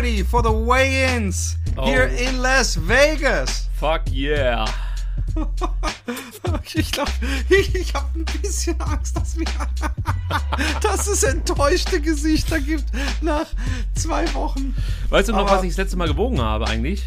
ready for the weigh-ins here in Las Vegas. Fuck yeah. Ich glaube, ich habe ein bisschen Angst, dass es enttäuschte Gesichter gibt nach 2 Wochen. Weißt du noch, was ich das letzte Mal gewogen habe eigentlich?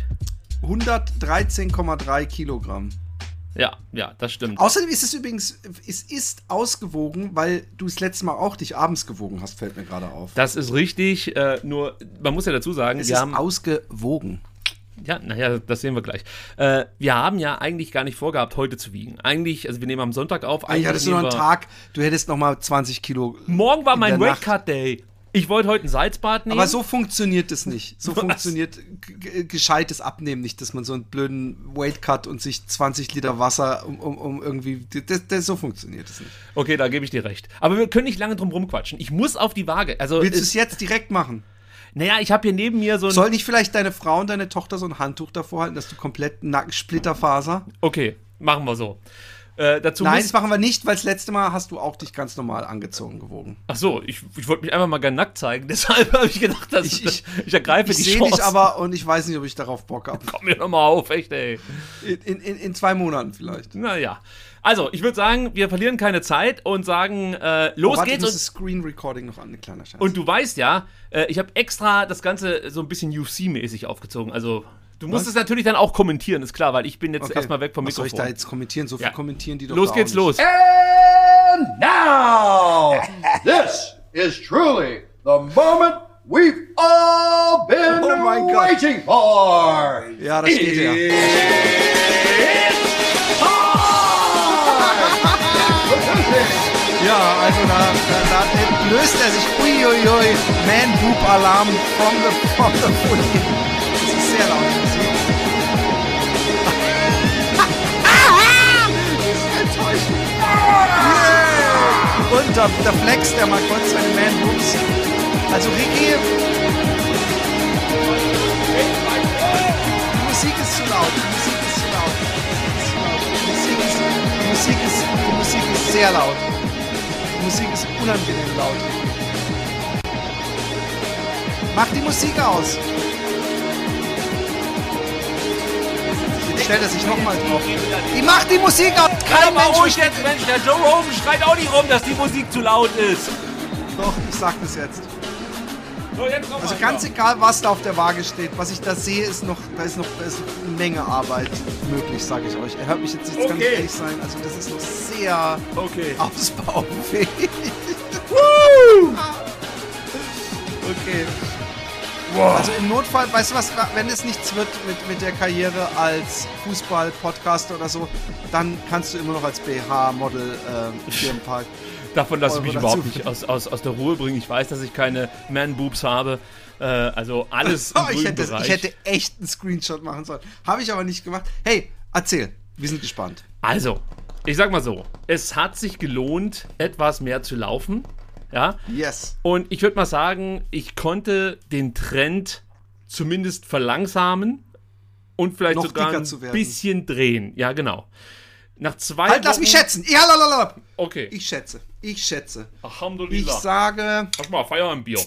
113,3 Kilogramm. Ja, das stimmt. Außerdem ist es übrigens, es ist ausgewogen, weil du das letzte Mal auch dich abends gewogen hast, fällt mir gerade auf. Das ist richtig, nur man muss ja dazu sagen, es ist ausgewogen. Ja, naja, das sehen wir gleich. Wir haben ja eigentlich gar nicht vorgehabt, heute zu wiegen. Eigentlich, also wir nehmen am Sonntag auf. Eigentlich hattest du noch einen Tag, du hättest noch mal 20 Kilo. Morgen war mein Weight Cut Day. Ich wollte heute ein Salzbad nehmen. Aber so funktioniert es nicht. So funktioniert gescheites Abnehmen nicht, dass man so einen blöden Weight Cut und sich 20 Liter Wasser um irgendwie. So funktioniert es nicht. Okay, da gebe ich dir recht. Aber wir können nicht lange drum rumquatschen. Ich muss auf die Waage. Also, willst du es jetzt direkt machen? Naja, ich habe hier neben mir so ein... Soll nicht vielleicht deine Frau und deine Tochter so ein Handtuch davor halten, dass du komplett Splitterfaser? Okay, machen wir so. Nein, das machen wir nicht, weil das letzte Mal hast du auch dich ganz normal angezogen gewogen. Ach so, ich wollte mich einfach mal gerne nackt zeigen. Deshalb habe ich gedacht, dass ich ergreife die Chance. Ich sehe dich aber und ich weiß nicht, ob ich darauf Bock habe. Komm mir doch mal auf, echt, ey. In 2 Monaten vielleicht. Naja. Also, ich würde sagen, wir verlieren keine Zeit und sagen, los geht's. Und das Screen Recording noch an, ein kleiner Scheiß. Und du weißt ja, ich habe extra das Ganze so ein bisschen UFC-mäßig aufgezoon. Also, du musst es natürlich dann auch kommentieren, ist klar, weil ich bin jetzt erstmal weg vom Mikrofon. Was soll ich da jetzt kommentieren? So viel kommentieren die doch. Los geht's, los. And now, this is truly the moment we've all been waiting for. Ja, das steht ja. Ja, also da löst er sich, uiuiui, Man-Boob-Alarm from the Folie. Das ist sehr laut. Das ist enttäuschend. Yeah. Und da flext er mal kurz seine Man-Boobs. Also Ricky, die Musik ist zu laut. Die Musik ist sehr laut. Die Musik ist unangenehm laut. Mach die Musik aus. Jetzt stellt er sich nochmal drauf. Die macht die Musik aus. Kein Mensch ruhig jetzt, Mensch. Der Joe Rogan schreit auch nicht rum, dass die Musik zu laut ist. Doch, ich sag das jetzt. So, jetzt also ganz egal, was da auf der Waage steht, was ich da sehe, ist noch eine Menge Arbeit möglich, sage ich euch. Er hört mich jetzt nicht ganz ehrlich sein, also das ist noch sehr ausbaufähig. Okay. Wow. Also im Notfall, weißt du was, wenn es nichts wird mit der Karriere als Fußball-Podcaster oder so, dann kannst du immer noch als BH-Model hier im Park. Davon lasse ich mich überhaupt nicht aus der Ruhe bringen. Ich weiß, dass ich keine Man-Boobs habe. Also alles im grünen Bereich. Ich hätte echt einen Screenshot machen sollen. Habe ich aber nicht gemacht. Hey, erzähl. Wir sind gespannt. Also, ich sag mal so. Es hat sich gelohnt, etwas mehr zu laufen. Ja? Yes. Und ich würde mal sagen, ich konnte den Trend zumindest verlangsamen und vielleicht noch sogar ein bisschen drehen. Ja, genau. Nach 2 Wochen... lass mich schätzen. Ja, lalalala. Okay. Ich schätze. Alhamdulillah. Ich sage... Mach mal, Feierabendbier.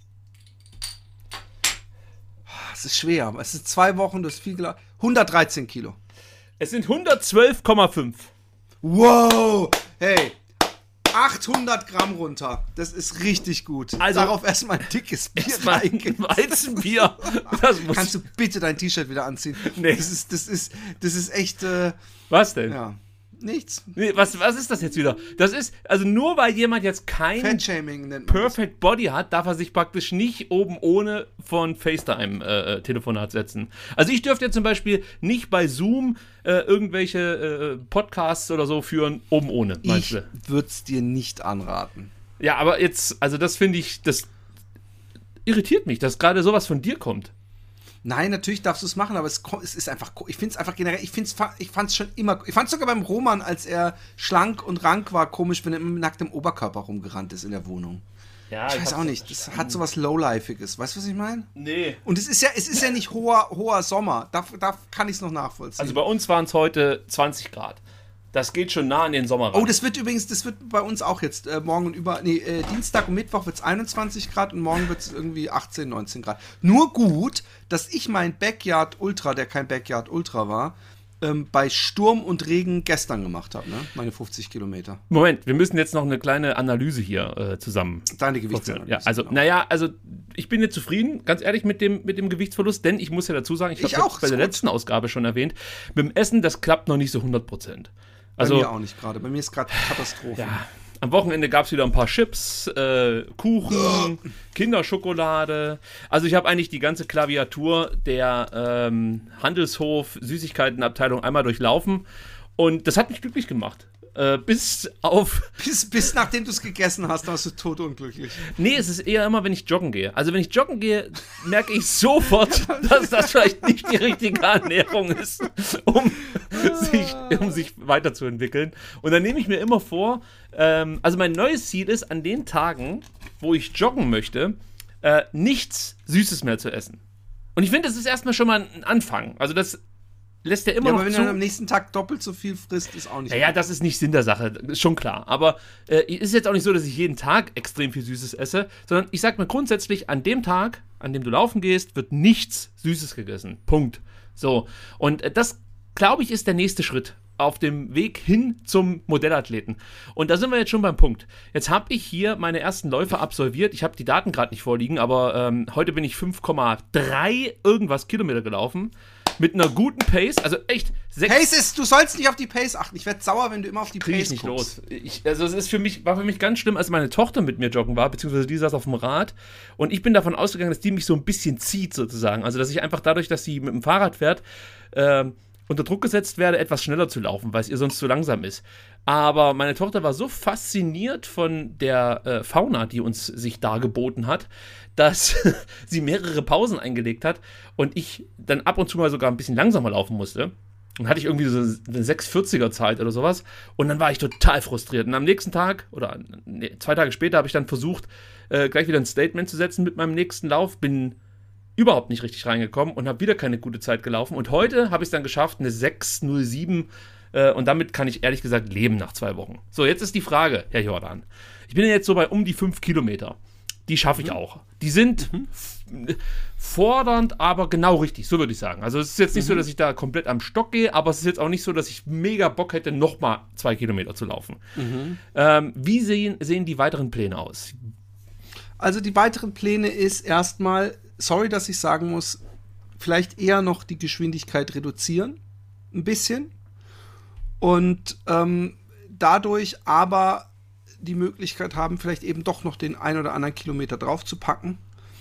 Es ist schwer. Es ist 2 Wochen, du hast viel gelaufen. 113 Kilo. Es sind 112,5. Wow. Hey. 800 Gramm runter. Das ist richtig gut. Also, darauf erstmal ein dickes Bier reingehen. Weizenbier. Kannst du bitte dein T-Shirt wieder anziehen? Nee. Das ist echt... Was denn? Ja. Nichts. Nee, was ist das jetzt wieder? Das ist, also nur weil jemand jetzt kein Fatshaming nennt man Perfect Body hat, darf er sich praktisch nicht oben ohne von FaceTime-Telefonat setzen. Also ich dürfte jetzt zum Beispiel nicht bei Zoom irgendwelche Podcasts oder so führen, oben ohne. Ich würde es dir nicht anraten. Ja, aber jetzt, also das finde ich, das irritiert mich, dass gerade sowas von dir kommt. Nein, natürlich darfst du es machen, aber es ist einfach, ich finde es einfach generell, ich fand es schon immer, ich fand es sogar beim Roman, als er schlank und rank war, komisch, wenn er mit nacktem Oberkörper rumgerannt ist in der Wohnung. Ja, ich weiß auch nicht, das hat sowas Lowlifeiges, weißt du, was ich meine? Nee. Und es ist ja nicht hoher Sommer, da kann ich es noch nachvollziehen. Also bei uns waren es heute 20 Grad. Das geht schon nah an den Sommer ran. Oh, das wird bei uns auch jetzt morgen und Dienstag und Mittwoch wird es 21 Grad und morgen wird es irgendwie 18, 19 Grad. Nur gut, dass ich mein Backyard Ultra, der kein Backyard Ultra war, bei Sturm und Regen gestern gemacht habe, ne? Meine 50 Kilometer. Moment, wir müssen jetzt noch eine kleine Analyse hier zusammen. Deine Gewichtsanalyse. Ja, also, genau. Also ich bin jetzt zufrieden, ganz ehrlich, mit dem Gewichtsverlust, denn ich muss ja dazu sagen, ich habe das bei der letzten Ausgabe schon erwähnt, mit dem Essen, das klappt noch nicht so 100%. Also, bei mir auch nicht gerade. Bei mir ist gerade Katastrophe. Ja, am Wochenende gab es wieder ein paar Chips, Kuchen, Kinderschokolade. Also ich habe eigentlich die ganze Klaviatur der Handelshof Süßigkeitenabteilung einmal durchlaufen und das hat mich glücklich gemacht. Bis nachdem du es gegessen hast, warst du totunglücklich. Nee, es ist eher immer, wenn ich joggen gehe. Also wenn ich joggen gehe, merke ich sofort, dass das vielleicht nicht die richtige Ernährung ist, um sich weiterzuentwickeln. Und dann nehme ich mir immer vor, also mein neues Ziel ist, an den Tagen, wo ich joggen möchte, nichts Süßes mehr zu essen. Und ich finde, das ist erstmal schon mal ein Anfang. Also das lässt ja immer noch aber wenn zu. du dann am nächsten Tag doppelt so viel frisst, ist auch nicht. Ja, das ist nicht Sinn der Sache, ist schon klar. Aber ist jetzt auch nicht so, dass ich jeden Tag extrem viel Süßes esse, sondern ich sag mir grundsätzlich, an dem Tag, an dem du laufen gehst, wird nichts Süßes gegessen. Punkt. So. Und das, glaube ich, ist der nächste Schritt auf dem Weg hin zum Modellathleten. Und da sind wir jetzt schon beim Punkt. Jetzt habe ich hier meine ersten Läufe absolviert. Ich habe die Daten gerade nicht vorliegen, aber heute bin ich 5,3 irgendwas Kilometer gelaufen. Mit einer guten Pace, also echt. Du sollst nicht auf die Pace achten. Ich werde sauer, wenn du immer auf die Pace nicht guckst. Los. Also es ist war für mich ganz schlimm, als meine Tochter mit mir joggen war, beziehungsweise die saß auf dem Rad. Und ich bin davon ausgegangen, dass die mich so ein bisschen zieht sozusagen. Also dass ich einfach dadurch, dass sie mit dem Fahrrad fährt, unter Druck gesetzt werde, etwas schneller zu laufen, weil es ihr sonst zu langsam ist. Aber meine Tochter war so fasziniert von der Fauna, die uns sich dargeboten hat, dass sie mehrere Pausen eingelegt hat und ich dann ab und zu mal sogar ein bisschen langsamer laufen musste. Dann hatte ich irgendwie so eine 6,40er Zeit oder sowas und dann war ich total frustriert. Und am nächsten Tag, 2 Tage später, habe ich dann versucht, gleich wieder ein Statement zu setzen mit meinem nächsten Lauf, bin überhaupt nicht richtig reingekommen und habe wieder keine gute Zeit gelaufen. Und heute habe ich es dann geschafft, eine 6,07 und damit kann ich ehrlich gesagt leben nach 2 Wochen. So, jetzt ist die Frage, Herr Jordan. Ich bin jetzt so bei um die 5 Kilometer. Die schaffe ich auch. Die sind fordernd, aber genau richtig, so würde ich sagen. Also es ist jetzt nicht so, dass ich da komplett am Stock gehe, aber es ist jetzt auch nicht so, dass ich mega Bock hätte, nochmal 2 Kilometer zu laufen. Wie sehen die weiteren Pläne aus? Also die weiteren Pläne ist erstmal, sorry, dass ich sagen muss, vielleicht eher noch die Geschwindigkeit reduzieren, ein bisschen. Und dadurch aber die Möglichkeit haben, vielleicht eben doch noch den 1 oder anderen Kilometer drauf zu packen.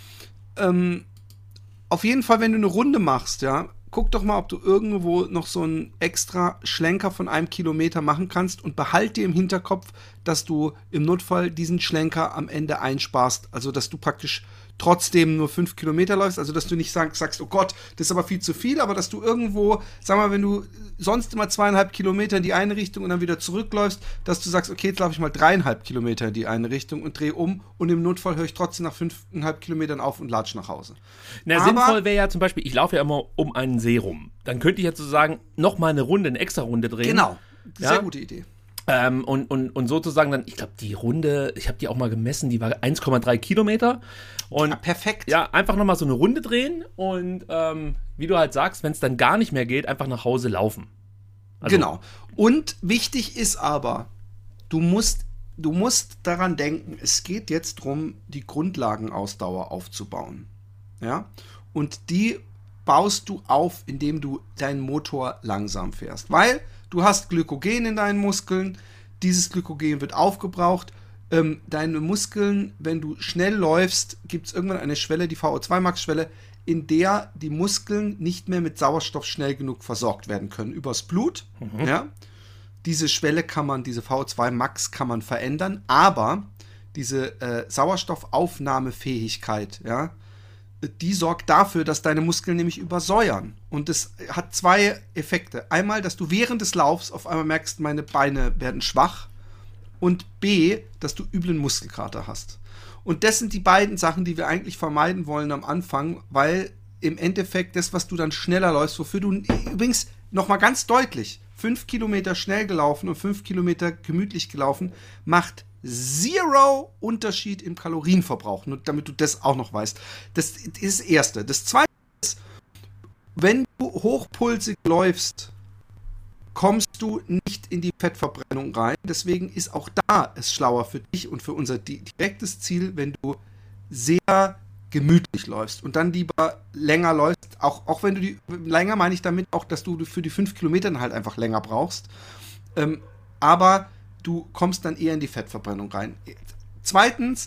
Auf jeden Fall, wenn du eine Runde machst, ja, guck doch mal, ob du irgendwo noch so einen extra Schlenker von 1 Kilometer machen kannst und behalt dir im Hinterkopf, dass du im Notfall diesen Schlenker am Ende einsparst. Also, dass du praktisch trotzdem nur 5 Kilometer läufst, also dass du nicht sagst, oh Gott, das ist aber viel zu viel, aber dass du irgendwo, sag mal, wenn du sonst immer 2,5 Kilometer in die eine Richtung und dann wieder zurückläufst, dass du sagst, okay, jetzt laufe ich mal 3,5 Kilometer in die eine Richtung und drehe um und im Notfall höre ich trotzdem nach 5,5 Kilometern auf und latsch nach Hause. Na, sinnvoll wäre ja zum Beispiel, ich laufe ja immer um einen See rum. Dann könnte ich jetzt sozusagen nochmal eine extra Runde drehen. Genau, sehr ja? gute Idee. Und sozusagen dann, ich glaube, die Runde, ich habe die auch mal gemessen, die war 1,3 Kilometer. Und ja, perfekt. Ja, einfach nochmal so eine Runde drehen und wie du halt sagst, wenn es dann gar nicht mehr geht, einfach nach Hause laufen. Also, genau. Und wichtig ist aber, du musst daran denken, es geht jetzt darum, die Grundlagenausdauer aufzubauen. Ja? Und die baust du auf, indem du deinen Motor langsam fährst. Weil du hast Glykogen in deinen Muskeln, dieses Glykogen wird aufgebraucht. Deine Muskeln, wenn du schnell läufst, gibt es irgendwann eine Schwelle, die VO2-Max-Schwelle, in der die Muskeln nicht mehr mit Sauerstoff schnell genug versorgt werden können übers Blut. Ja? Diese Schwelle diese VO2-Max kann man verändern, aber diese Sauerstoffaufnahmefähigkeit, ja, die sorgt dafür, dass deine Muskeln nämlich übersäuern. Und das hat 2 Effekte. Einmal, dass du während des Laufs auf einmal merkst, meine Beine werden schwach. Und B, dass du üblen Muskelkater hast. Und das sind die beiden Sachen, die wir eigentlich vermeiden wollen am Anfang, weil im Endeffekt das, was du dann schneller läufst, wofür du übrigens nochmal ganz deutlich, 5 Kilometer schnell gelaufen und 5 Kilometer gemütlich gelaufen, macht zero Unterschied im Kalorienverbrauch. Nur damit du das auch noch weißt. Das ist das Erste. Das Zweite ist, wenn du hochpulsig läufst, kommst du nicht in die Fettverbrennung rein. Deswegen ist auch da es schlauer für dich und für unser direktes Ziel, wenn du sehr gemütlich läufst und dann lieber länger läufst. Auch wenn du länger meine ich damit auch, dass du für die 5 Kilometer halt einfach länger brauchst. Aber du kommst dann eher in die Fettverbrennung rein. Zweitens,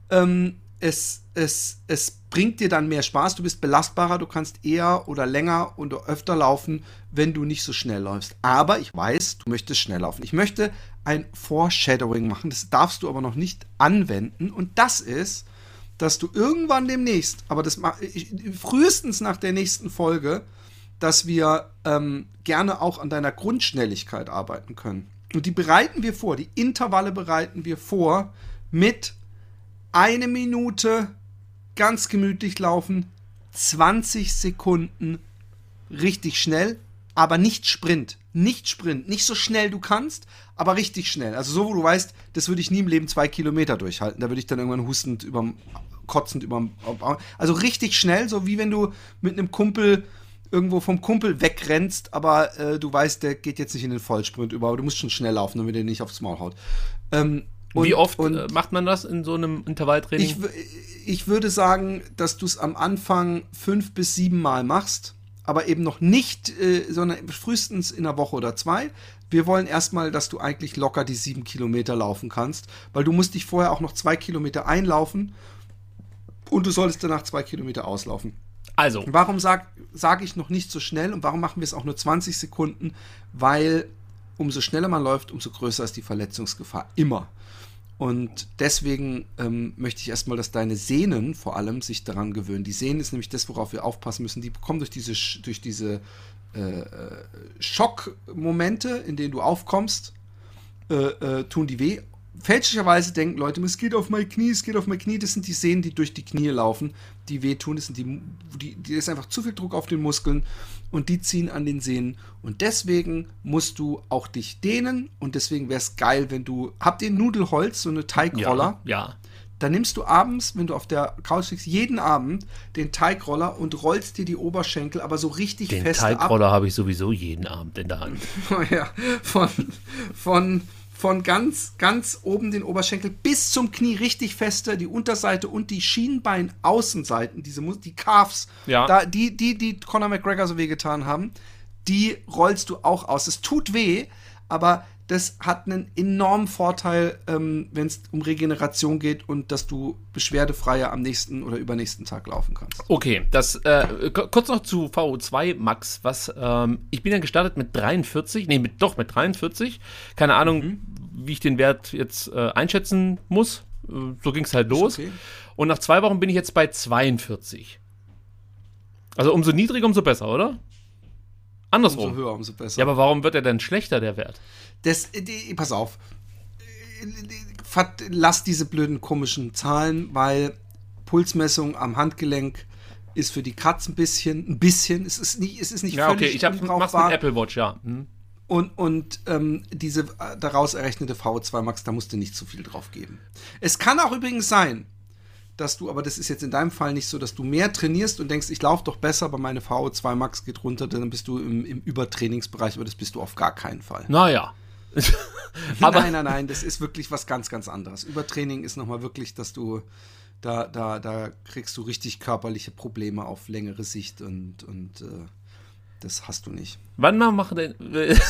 es bringt dir dann mehr Spaß, du bist belastbarer, du kannst eher oder länger und öfter laufen, wenn du nicht so schnell läufst. Aber ich weiß, du möchtest schnell laufen. Ich möchte ein Foreshadowing machen, das darfst du aber noch nicht anwenden. Und das ist, dass du irgendwann demnächst, aber das frühestens nach der nächsten Folge, dass wir gerne auch an deiner Grundschnelligkeit arbeiten können. Und die bereiten wir vor, die Intervalle bereiten wir vor mit 1 Minute ganz gemütlich laufen, 20 Sekunden richtig schnell, aber nicht Sprint. Nicht Sprint, nicht so schnell du kannst, aber richtig schnell. Also so, wo du weißt, das würde ich nie im Leben 2 Kilometer durchhalten. Da würde ich dann irgendwann hustend, kotzend also richtig schnell, so wie wenn du mit einem Kumpel irgendwo vom Kumpel wegrennst, aber du weißt, der geht jetzt nicht in den Vollsprint über, aber du musst schon schnell laufen, damit er nicht aufs Maul haut. Wie oft macht man das in so einem Intervalltraining? Ich würde sagen, dass du es am Anfang 5 bis 7 Mal machst, aber eben noch nicht, sondern frühestens in einer Woche oder 2. Wir wollen erstmal, dass du eigentlich locker die 7 Kilometer laufen kannst, weil du musst dich vorher auch noch 2 Kilometer einlaufen und du solltest danach 2 Kilometer auslaufen. Also. Warum sag ich noch nicht so schnell und warum machen wir es auch nur 20 Sekunden? Weil umso schneller man läuft, umso größer ist die Verletzungsgefahr. Immer. Und deswegen möchte ich erstmal, dass deine Sehnen vor allem sich daran gewöhnen. Die Sehnen ist nämlich das, worauf wir aufpassen müssen. Die bekommen durch diese Schockmomente, in denen du aufkommst, tun die weh. Fälschlicherweise denken Leute, es geht auf mein Knie, es geht auf mein Knie. Das sind die Sehnen, die durch die Knie laufen, die wehtun. Das sind die ist einfach zu viel Druck auf den Muskeln und die ziehen an den Sehnen. Und deswegen musst du auch dich dehnen und deswegen wäre es geil, wenn du, habt ihr Nudelholz, so eine Teigroller? Ja. Dann nimmst du abends, wenn du auf der Couch liegst, jeden Abend den Teigroller und rollst dir die Oberschenkel aber so richtig fest ab. Den Teigroller habe ich sowieso jeden Abend in der Hand. Ja, von ganz, ganz oben den Oberschenkel bis zum Knie richtig feste, die Unterseite und die Schienbein-Außenseiten, die Calves, ja. Die Conor McGregor so wehgetan haben, die rollst du auch aus. Es tut weh, aber das hat einen enormen Vorteil, wenn es um Regeneration geht und dass du beschwerdefreier am nächsten oder übernächsten Tag laufen kannst. Okay, kurz noch zu VO2 Max. Ich bin ja gestartet mit 43, mit 43. Keine Ahnung, wie ich den Wert jetzt einschätzen muss. So ging es halt los. Okay. Und nach 2 Wochen bin ich jetzt bei 42. Also umso niedriger, umso besser, oder? Andersrum. Umso höher, umso besser. Ja, aber warum wird er denn schlechter, der Wert? Pass auf. Lass diese blöden komischen Zahlen, weil Pulsmessung am Handgelenk ist für die Katz ein bisschen. Es ist nicht ja, völlig okay, mach's mit Apple Watch, ja. Und diese daraus errechnete VO2 Max, da musst du nicht zu viel drauf geben. Es kann auch übrigens sein, dass du, aber das ist jetzt in deinem Fall nicht so, dass du mehr trainierst und denkst, ich laufe doch besser, aber meine VO2 Max geht runter, dann bist du im Übertrainingsbereich, aber das bist du auf gar keinen Fall. Naja. Aber nein, das ist wirklich was ganz, ganz anderes. Übertraining ist nochmal wirklich, dass du, da kriegst du richtig körperliche Probleme auf längere Sicht und das hast du nicht. Wann machen denn...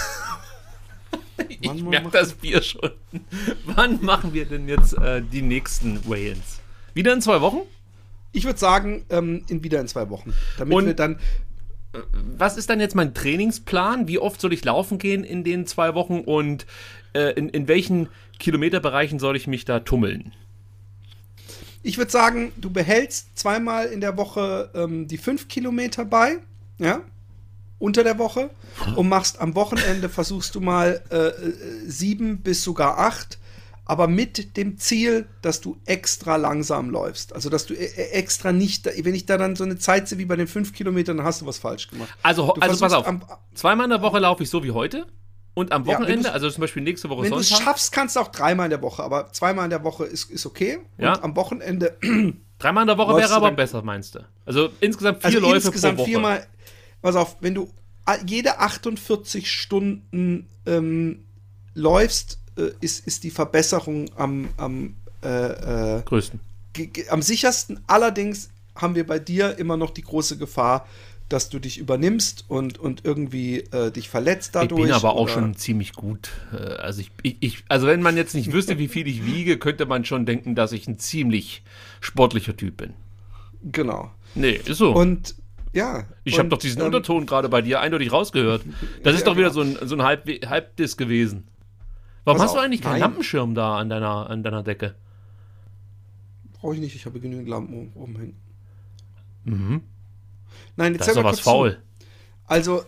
Ich merke das Bier schon. Wann machen wir denn jetzt die nächsten Weigh-ins? Wieder in 2 Wochen? Ich würde sagen, wieder in 2 Wochen. Damit wir dann. Was ist dann jetzt mein Trainingsplan? Wie oft soll ich laufen gehen in den 2 Wochen und in welchen Kilometerbereichen soll ich mich da tummeln? Ich würde sagen, du behältst 2-mal in der Woche die 5 Kilometer bei, ja, unter der Woche und machst am Wochenende, versuchst du mal 7 bis sogar 8. aber mit dem Ziel, dass du extra langsam läufst. Also, dass du extra nicht, wenn ich da dann so eine Zeit sehe wie bei den 5 Kilometern, dann hast du was falsch gemacht. Also pass auf, zweimal in der Woche laufe ich so wie heute und am Wochenende, also zum Beispiel nächste Woche Sonntag. Wenn du es schaffst, kannst du auch 3-mal in der Woche, aber 2-mal in der Woche ist okay. Ja. Und am Wochenende 3-mal in der Woche wäre aber besser, meinst du? Also insgesamt 4 Läufe pro Woche. 4-mal, pass auf, wenn du jede 48 Stunden läufst, ist die Verbesserung am größten. Am sichersten. Allerdings haben wir bei dir immer noch die große Gefahr, dass du dich übernimmst und irgendwie dich verletzt dadurch. Ich bin aber auch schon ziemlich gut. Also also wenn man jetzt nicht wüsste, wie viel ich wiege, könnte man schon denken, dass ich ein ziemlich sportlicher Typ bin. Genau. Nee, ist so. Und ja. Ich habe doch diesen Unterton gerade bei dir eindeutig rausgehört. Das ist doch wieder so ein Halbdiss gewesen. Warum hast du eigentlich keinen Lampenschirm da an deiner Decke? Brauche ich nicht, ich habe genügend Lampen oben hängen. Mhm. Nein, jetzt das ist doch was faul. Also,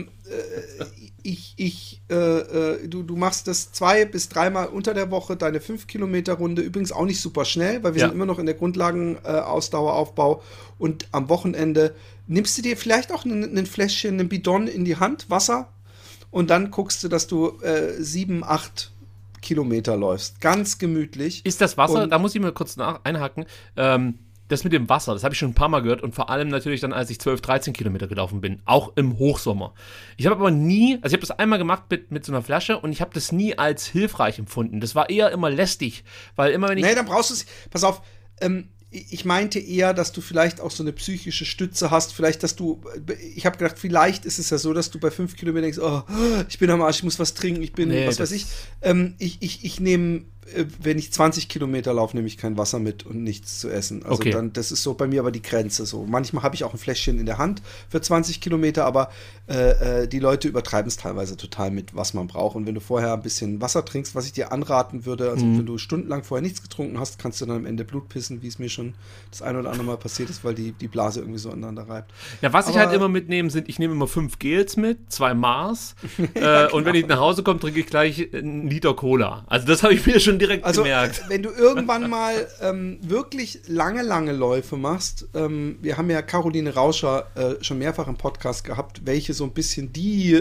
du machst das 2- bis 3-mal unter der Woche, deine 5-Kilometer-Runde, übrigens auch nicht super schnell, weil wir sind immer noch in der Grundlagenausdaueraufbau und am Wochenende nimmst du dir vielleicht auch ein Fläschchen, einen Bidon in die Hand, Wasser, und dann guckst du, dass du 7, 8 Kilometer läufst. Ganz gemütlich. Ist das Wasser, da muss ich mal kurz einhaken, das mit dem Wasser, das habe ich schon ein paar Mal gehört und vor allem natürlich dann, als ich 12, 13 Kilometer gelaufen bin, auch im Hochsommer. Ich habe aber ich habe das einmal gemacht mit so einer Flasche und ich habe das nie als hilfreich empfunden. Das war eher immer lästig, weil immer wenn ich... Nee, dann brauchst du es, pass auf, ich meinte eher, dass du vielleicht auch so eine psychische Stütze hast, vielleicht, ich habe gedacht, vielleicht ist es ja so, dass du bei 5 Kilometern denkst, oh, ich bin am Arsch, ich muss was trinken, was weiß ich. Ich nehme, wenn ich 20 Kilometer laufe, nehme ich kein Wasser mit und nichts zu essen. Also dann, das ist so bei mir aber die Grenze so. Manchmal habe ich auch ein Fläschchen in der Hand für 20 Kilometer, aber die Leute übertreiben es teilweise total mit, was man braucht. Und wenn du vorher ein bisschen Wasser trinkst, was ich dir anraten würde, also wenn du stundenlang vorher nichts getrunken hast, kannst du dann am Ende Blut pissen, wie es mir schon das ein oder andere Mal passiert ist, weil die Blase irgendwie so aneinander reibt. Ja, was ich halt immer mitnehme, ich nehme immer 5 Gels mit, 2 Mars genau. Und wenn ich nach Hause komme, trinke ich gleich 1 Liter Cola. Also das habe ich mir schon direkt gemerkt. Wenn du irgendwann mal wirklich lange Läufe machst, wir haben ja Caroline Rauscher schon mehrfach im Podcast gehabt, welche so ein bisschen die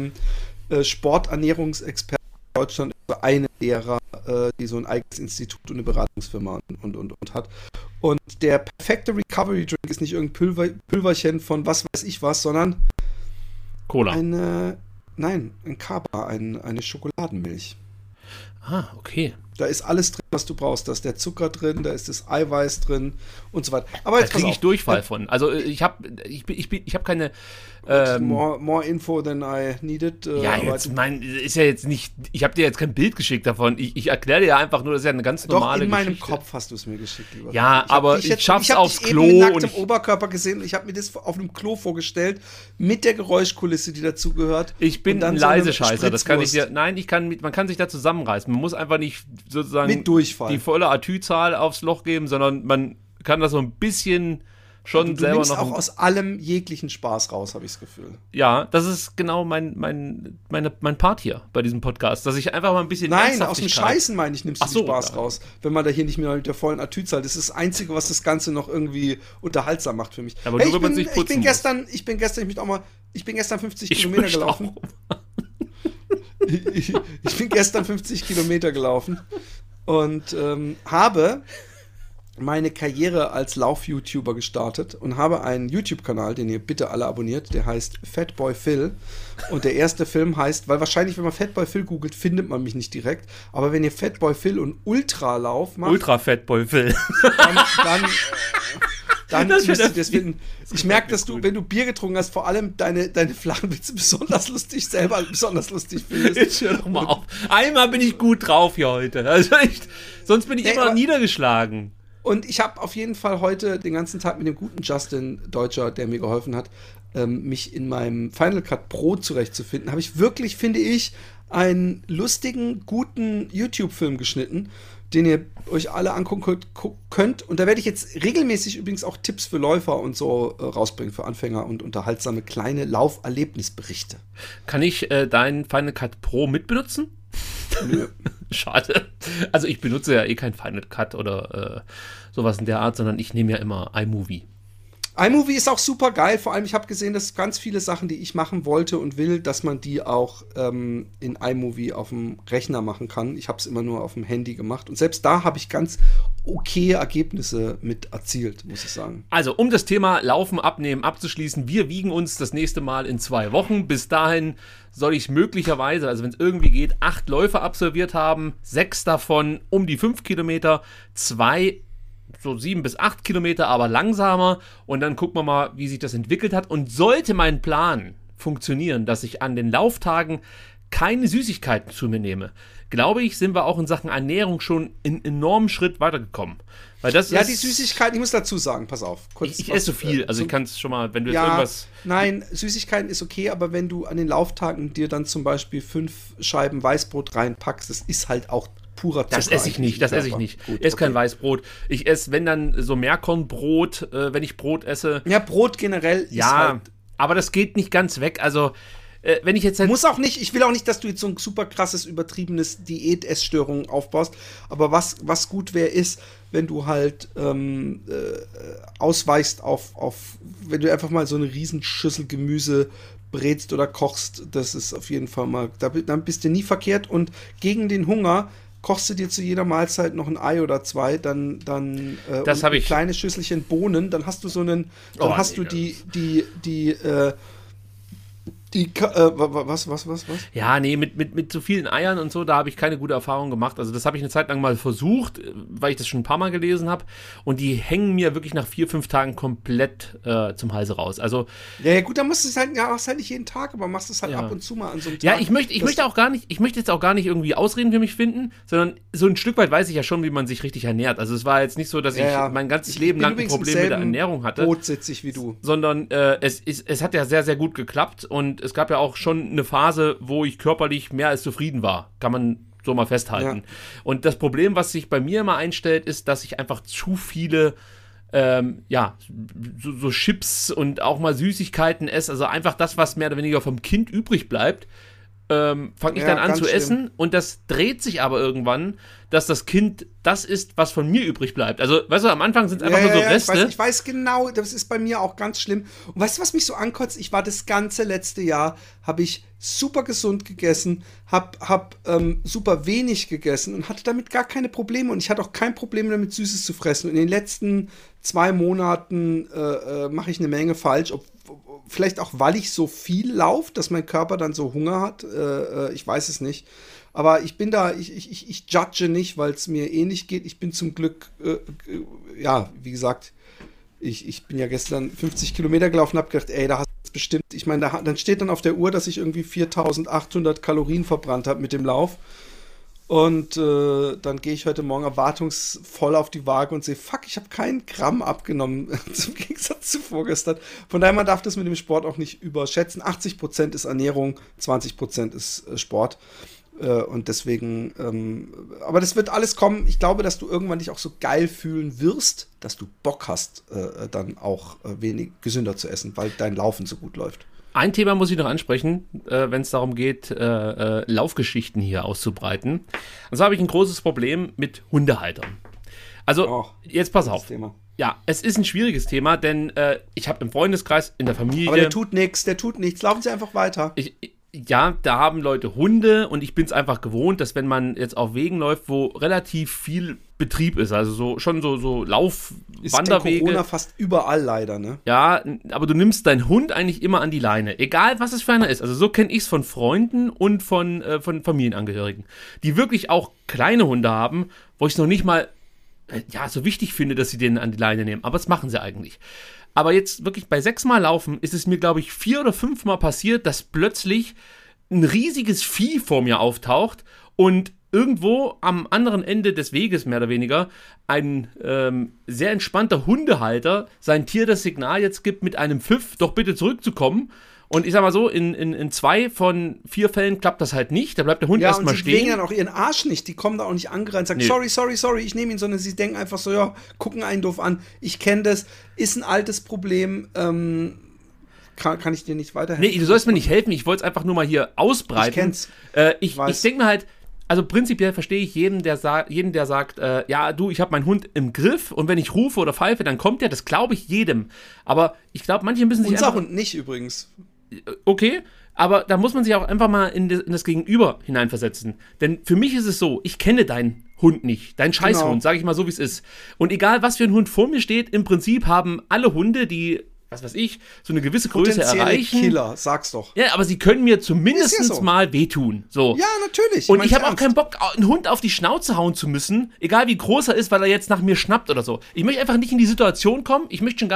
Sporternährungsexpertin in Deutschland ist, eine derer, die so ein eigenes Institut und eine Beratungsfirma und hat. Und der perfekte Recovery Drink ist nicht irgendein Pülverchen von was weiß ich was, sondern Cola. ein Kaba, eine Schokoladenmilch. Ah, okay. Da ist alles drin, was du brauchst. Da ist der Zucker drin, da ist das Eiweiß drin und so weiter. Aber jetzt da kriege ich Durchfall von. Also ich hab keine more info than I needed. Ja, jetzt ist ja jetzt nicht. Ich habe dir jetzt kein Bild geschickt davon. Ich erkläre dir ja einfach nur, das ist ja eine ganz normale Geschichte. Doch, in meinem Kopf hast du es mir geschickt. Lieber. Ja, aber ich schaff's aufs Klo. Ich habe nackt im Oberkörper gesehen und ich habe mir das auf einem Klo vorgestellt mit der Geräuschkulisse, die dazugehört. Ich bin ein leise Scheißer. Das kann ich dir. Nein, man kann sich da zusammenreißen. Man muss einfach nicht sozusagen mit Durchfall die volle Atü-Zahl aufs Loch geben, sondern man kann das so ein bisschen schon du selber nimmst noch. Auch aus allem jeglichen Spaß raus, habe ich das Gefühl. Ja, das ist genau mein Part hier bei diesem Podcast, dass ich einfach mal ein bisschen. Nein, aus dem Scheißen meine ich, nimmst du den Spaß klar. raus. Wenn man da hier nicht mehr mit der vollen Atü-Zahl, das ist das Einzige, was das Ganze noch irgendwie unterhaltsam macht für mich. Aber hey, ich bin gestern 50 Kilometer gelaufen. Ich bin gestern 50 Kilometer gelaufen und habe meine Karriere als Lauf-YouTuber gestartet und habe einen YouTube-Kanal, den ihr bitte alle abonniert, der heißt Fatboy Phil. Und der erste Film heißt, weil wahrscheinlich, wenn man Fatboy Phil googelt, findet man mich nicht direkt, aber wenn ihr Fatboy Phil und Ultralauf macht... Ultra-Fatboy Phil. Dann müsst ihr das finden. Ich merke, dass du, wenn du Bier getrunken hast, vor allem deine flachen Witze besonders lustig findest. Jetzt hör doch mal auf. Einmal bin ich gut drauf hier heute. Also sonst bin ich immer niedergeschlagen. Und ich habe auf jeden Fall heute den ganzen Tag mit dem guten Justin Deutscher, der mir geholfen hat, mich in meinem Final Cut Pro zurechtzufinden, habe ich wirklich, finde ich, einen lustigen, guten YouTube-Film geschnitten, den ihr euch alle angucken könnt. Und da werde ich jetzt regelmäßig übrigens auch Tipps für Läufer und so rausbringen, für Anfänger und unterhaltsame kleine Lauferlebnisberichte. Kann ich deinen Final Cut Pro mitbenutzen? Nö. Schade. Also ich benutze ja eh kein Final Cut oder sowas in der Art, sondern ich nehme ja immer iMovie. iMovie ist auch super geil, vor allem ich habe gesehen, dass ganz viele Sachen, die ich machen wollte und will, dass man die auch in iMovie auf dem Rechner machen kann. Ich habe es immer nur auf dem Handy gemacht und selbst da habe ich ganz okay Ergebnisse mit erzielt, muss ich sagen. Also, um das Thema Laufen, Abnehmen abzuschließen, wir wiegen uns das nächste Mal in 2 Wochen. Bis dahin soll ich möglicherweise, also wenn es irgendwie geht, 8 Läufe absolviert haben, 6 davon um die 5 Kilometer, 2 so 7 bis 8 Kilometer, aber langsamer. Und dann gucken wir mal, wie sich das entwickelt hat. Und sollte mein Plan funktionieren, dass ich an den Lauftagen keine Süßigkeiten zu mir nehme, glaube ich, sind wir auch in Sachen Ernährung schon einen enormen Schritt weitergekommen. Weil das ja, die Süßigkeiten, ich muss dazu sagen, pass auf. Kurz, ich esse so viel, also ich kann es schon mal, wenn du jetzt irgendwas... Nein, Süßigkeiten ist okay, aber wenn du an den Lauftagen dir dann zum Beispiel 5 Scheiben Weißbrot reinpackst, das ist halt auch purer Zucker. Das esse ich nicht. Gut, ich esse kein Weißbrot. Ich esse, wenn dann, so Meerkornbrot, wenn ich Brot esse. Ja, Brot generell ist halt... aber das geht nicht ganz weg. Also, wenn ich jetzt... Muss auch nicht, ich will auch nicht, dass du jetzt so ein super krasses, übertriebenes Diät-Essstörung aufbaust, aber was gut wäre, ist, wenn du halt ausweichst auf, wenn du einfach mal so eine Riesenschüssel Gemüse brätst oder kochst, das ist auf jeden Fall mal, dann bist du nie verkehrt und gegen den Hunger kochst du dir zu jeder Mahlzeit noch ein Ei oder 2, dann das habe ich. Kleine Schüsselchen Bohnen, dann hast du so einen, dann hast du was? Ja, nee, mit so vielen Eiern und so, da habe ich keine gute Erfahrung gemacht. Also das habe ich eine Zeit lang mal versucht, weil ich das schon ein paar Mal gelesen habe. Und die hängen mir wirklich nach 4-5 Tagen komplett zum Halse raus. Also ja, gut, dann musst du es halt, machst halt nicht jeden Tag, aber machst es halt ab und zu mal an so einem Tag. Ja, ich möchte jetzt auch gar nicht irgendwie Ausreden für mich finden, sondern so ein Stück weit weiß ich ja schon, wie man sich richtig ernährt. Also es war jetzt nicht so, dass ich mein ganzes Leben lang ein Problem mit der Ernährung hatte. Boot sitze ich wie du. Sondern es hat ja sehr, sehr gut geklappt und es gab ja auch schon eine Phase, wo ich körperlich mehr als zufrieden war. Kann man so mal festhalten. Ja. Und das Problem, was sich bei mir immer einstellt, ist, dass ich einfach zu viele so Chips und auch mal Süßigkeiten esse. Also einfach das, was mehr oder weniger vom Kind übrig bleibt, fange ich dann an zu essen und das dreht sich aber irgendwann, dass das Kind das isst, was von mir übrig bleibt. Also, weißt du, am Anfang sind es einfach nur so Reste. Ich weiß genau, das ist bei mir auch ganz schlimm. Und weißt du, was mich so ankotzt? Ich war das ganze letzte Jahr, habe ich super gesund gegessen, hab super wenig gegessen und hatte damit gar keine Probleme. Und ich hatte auch kein Problem damit, Süßes zu fressen. Und in den letzten 2 Monaten mache ich eine Menge falsch, vielleicht auch, weil ich so viel laufe, dass mein Körper dann so Hunger hat. Ich weiß es nicht. Aber ich bin da, ich judge nicht, weil es mir ähnlich geht. Ich bin zum Glück, wie gesagt, ich bin ja gestern 50 Kilometer gelaufen und habe gedacht, ey, da hast du bestimmt, ich meine, dann steht dann auf der Uhr, dass ich irgendwie 4.800 Kalorien verbrannt habe mit dem Lauf. Und dann gehe ich heute Morgen erwartungsvoll auf die Waage und sehe, fuck, ich habe keinen Gramm abgenommen, zum Gegensatz zu vorgestern. Von daher, man darf das mit dem Sport auch nicht überschätzen. 80% ist Ernährung, 20% ist Sport. Und deswegen, aber das wird alles kommen. Ich glaube, dass du irgendwann dich auch so geil fühlen wirst, dass du Bock hast, dann auch wenig gesünder zu essen, weil dein Laufen so gut läuft. Ein Thema muss ich noch ansprechen, wenn es darum geht, Laufgeschichten hier auszubreiten. Und so habe ich ein großes Problem mit Hundehaltern. Also, jetzt pass auf. Thema. Ja, es ist ein schwieriges Thema, denn ich habe im Freundeskreis, in der Familie... Aber der tut nichts. Laufen Sie einfach weiter. Ja, da haben Leute Hunde und ich bin es einfach gewohnt, dass wenn man jetzt auf Wegen läuft, wo relativ viel Betrieb ist, also so Laufwanderwege. Ist Corona fast überall leider, ne? Ja, aber du nimmst deinen Hund eigentlich immer an die Leine, egal was es für einer ist. Also so kenne ich es von Freunden und von Familienangehörigen, die wirklich auch kleine Hunde haben, wo ich es noch nicht mal so wichtig finde, dass sie den an die Leine nehmen, aber das machen sie eigentlich. Aber jetzt wirklich bei 6 Mal Laufen ist es mir, glaube ich, 4 oder 5 Mal passiert, dass plötzlich ein riesiges Vieh vor mir auftaucht und irgendwo am anderen Ende des Weges, mehr oder weniger, ein sehr entspannter Hundehalter sein Tier das Signal jetzt gibt, mit einem Pfiff doch bitte zurückzukommen. Und ich sag mal so, in 2 von 4 Fällen klappt das halt nicht. Da bleibt der Hund erstmal stehen. Ja, und die bewegen dann auch ihren Arsch nicht. Die kommen da auch nicht angerannt und sagen, sorry, ich nehme ihn, sondern sie denken einfach so, ja, gucken einen doof an. Ich kenne das, ist ein altes Problem. Kann ich dir nicht weiterhelfen? Nee, du sollst mir nicht helfen. Ich wollte es einfach nur mal hier ausbreiten. Ich kenn's. Ich denke mir halt, also prinzipiell verstehe ich jeden, der sagt, ja, du, ich habe meinen Hund im Griff und wenn ich rufe oder pfeife, dann kommt der. Das glaube ich jedem. Aber ich glaube, manche müssen sich Unser Hund nicht übrigens. Okay, aber da muss man sich auch einfach mal in das Gegenüber hineinversetzen. Denn für mich ist es so, ich kenne deinen Hund nicht, deinen Scheißhund, sage ich mal so, wie es ist. Und egal, was für ein Hund vor mir steht, im Prinzip haben alle Hunde, die, was weiß ich, so eine gewisse Größe erreichen. Killer, sag's doch. Ja, aber sie können mir zumindest mal wehtun. So. Ja, natürlich. Und ich habe auch keinen Bock, einen Hund auf die Schnauze hauen zu müssen, egal wie groß er ist, weil er jetzt nach mir schnappt oder so. Ich möchte einfach nicht in die Situation kommen,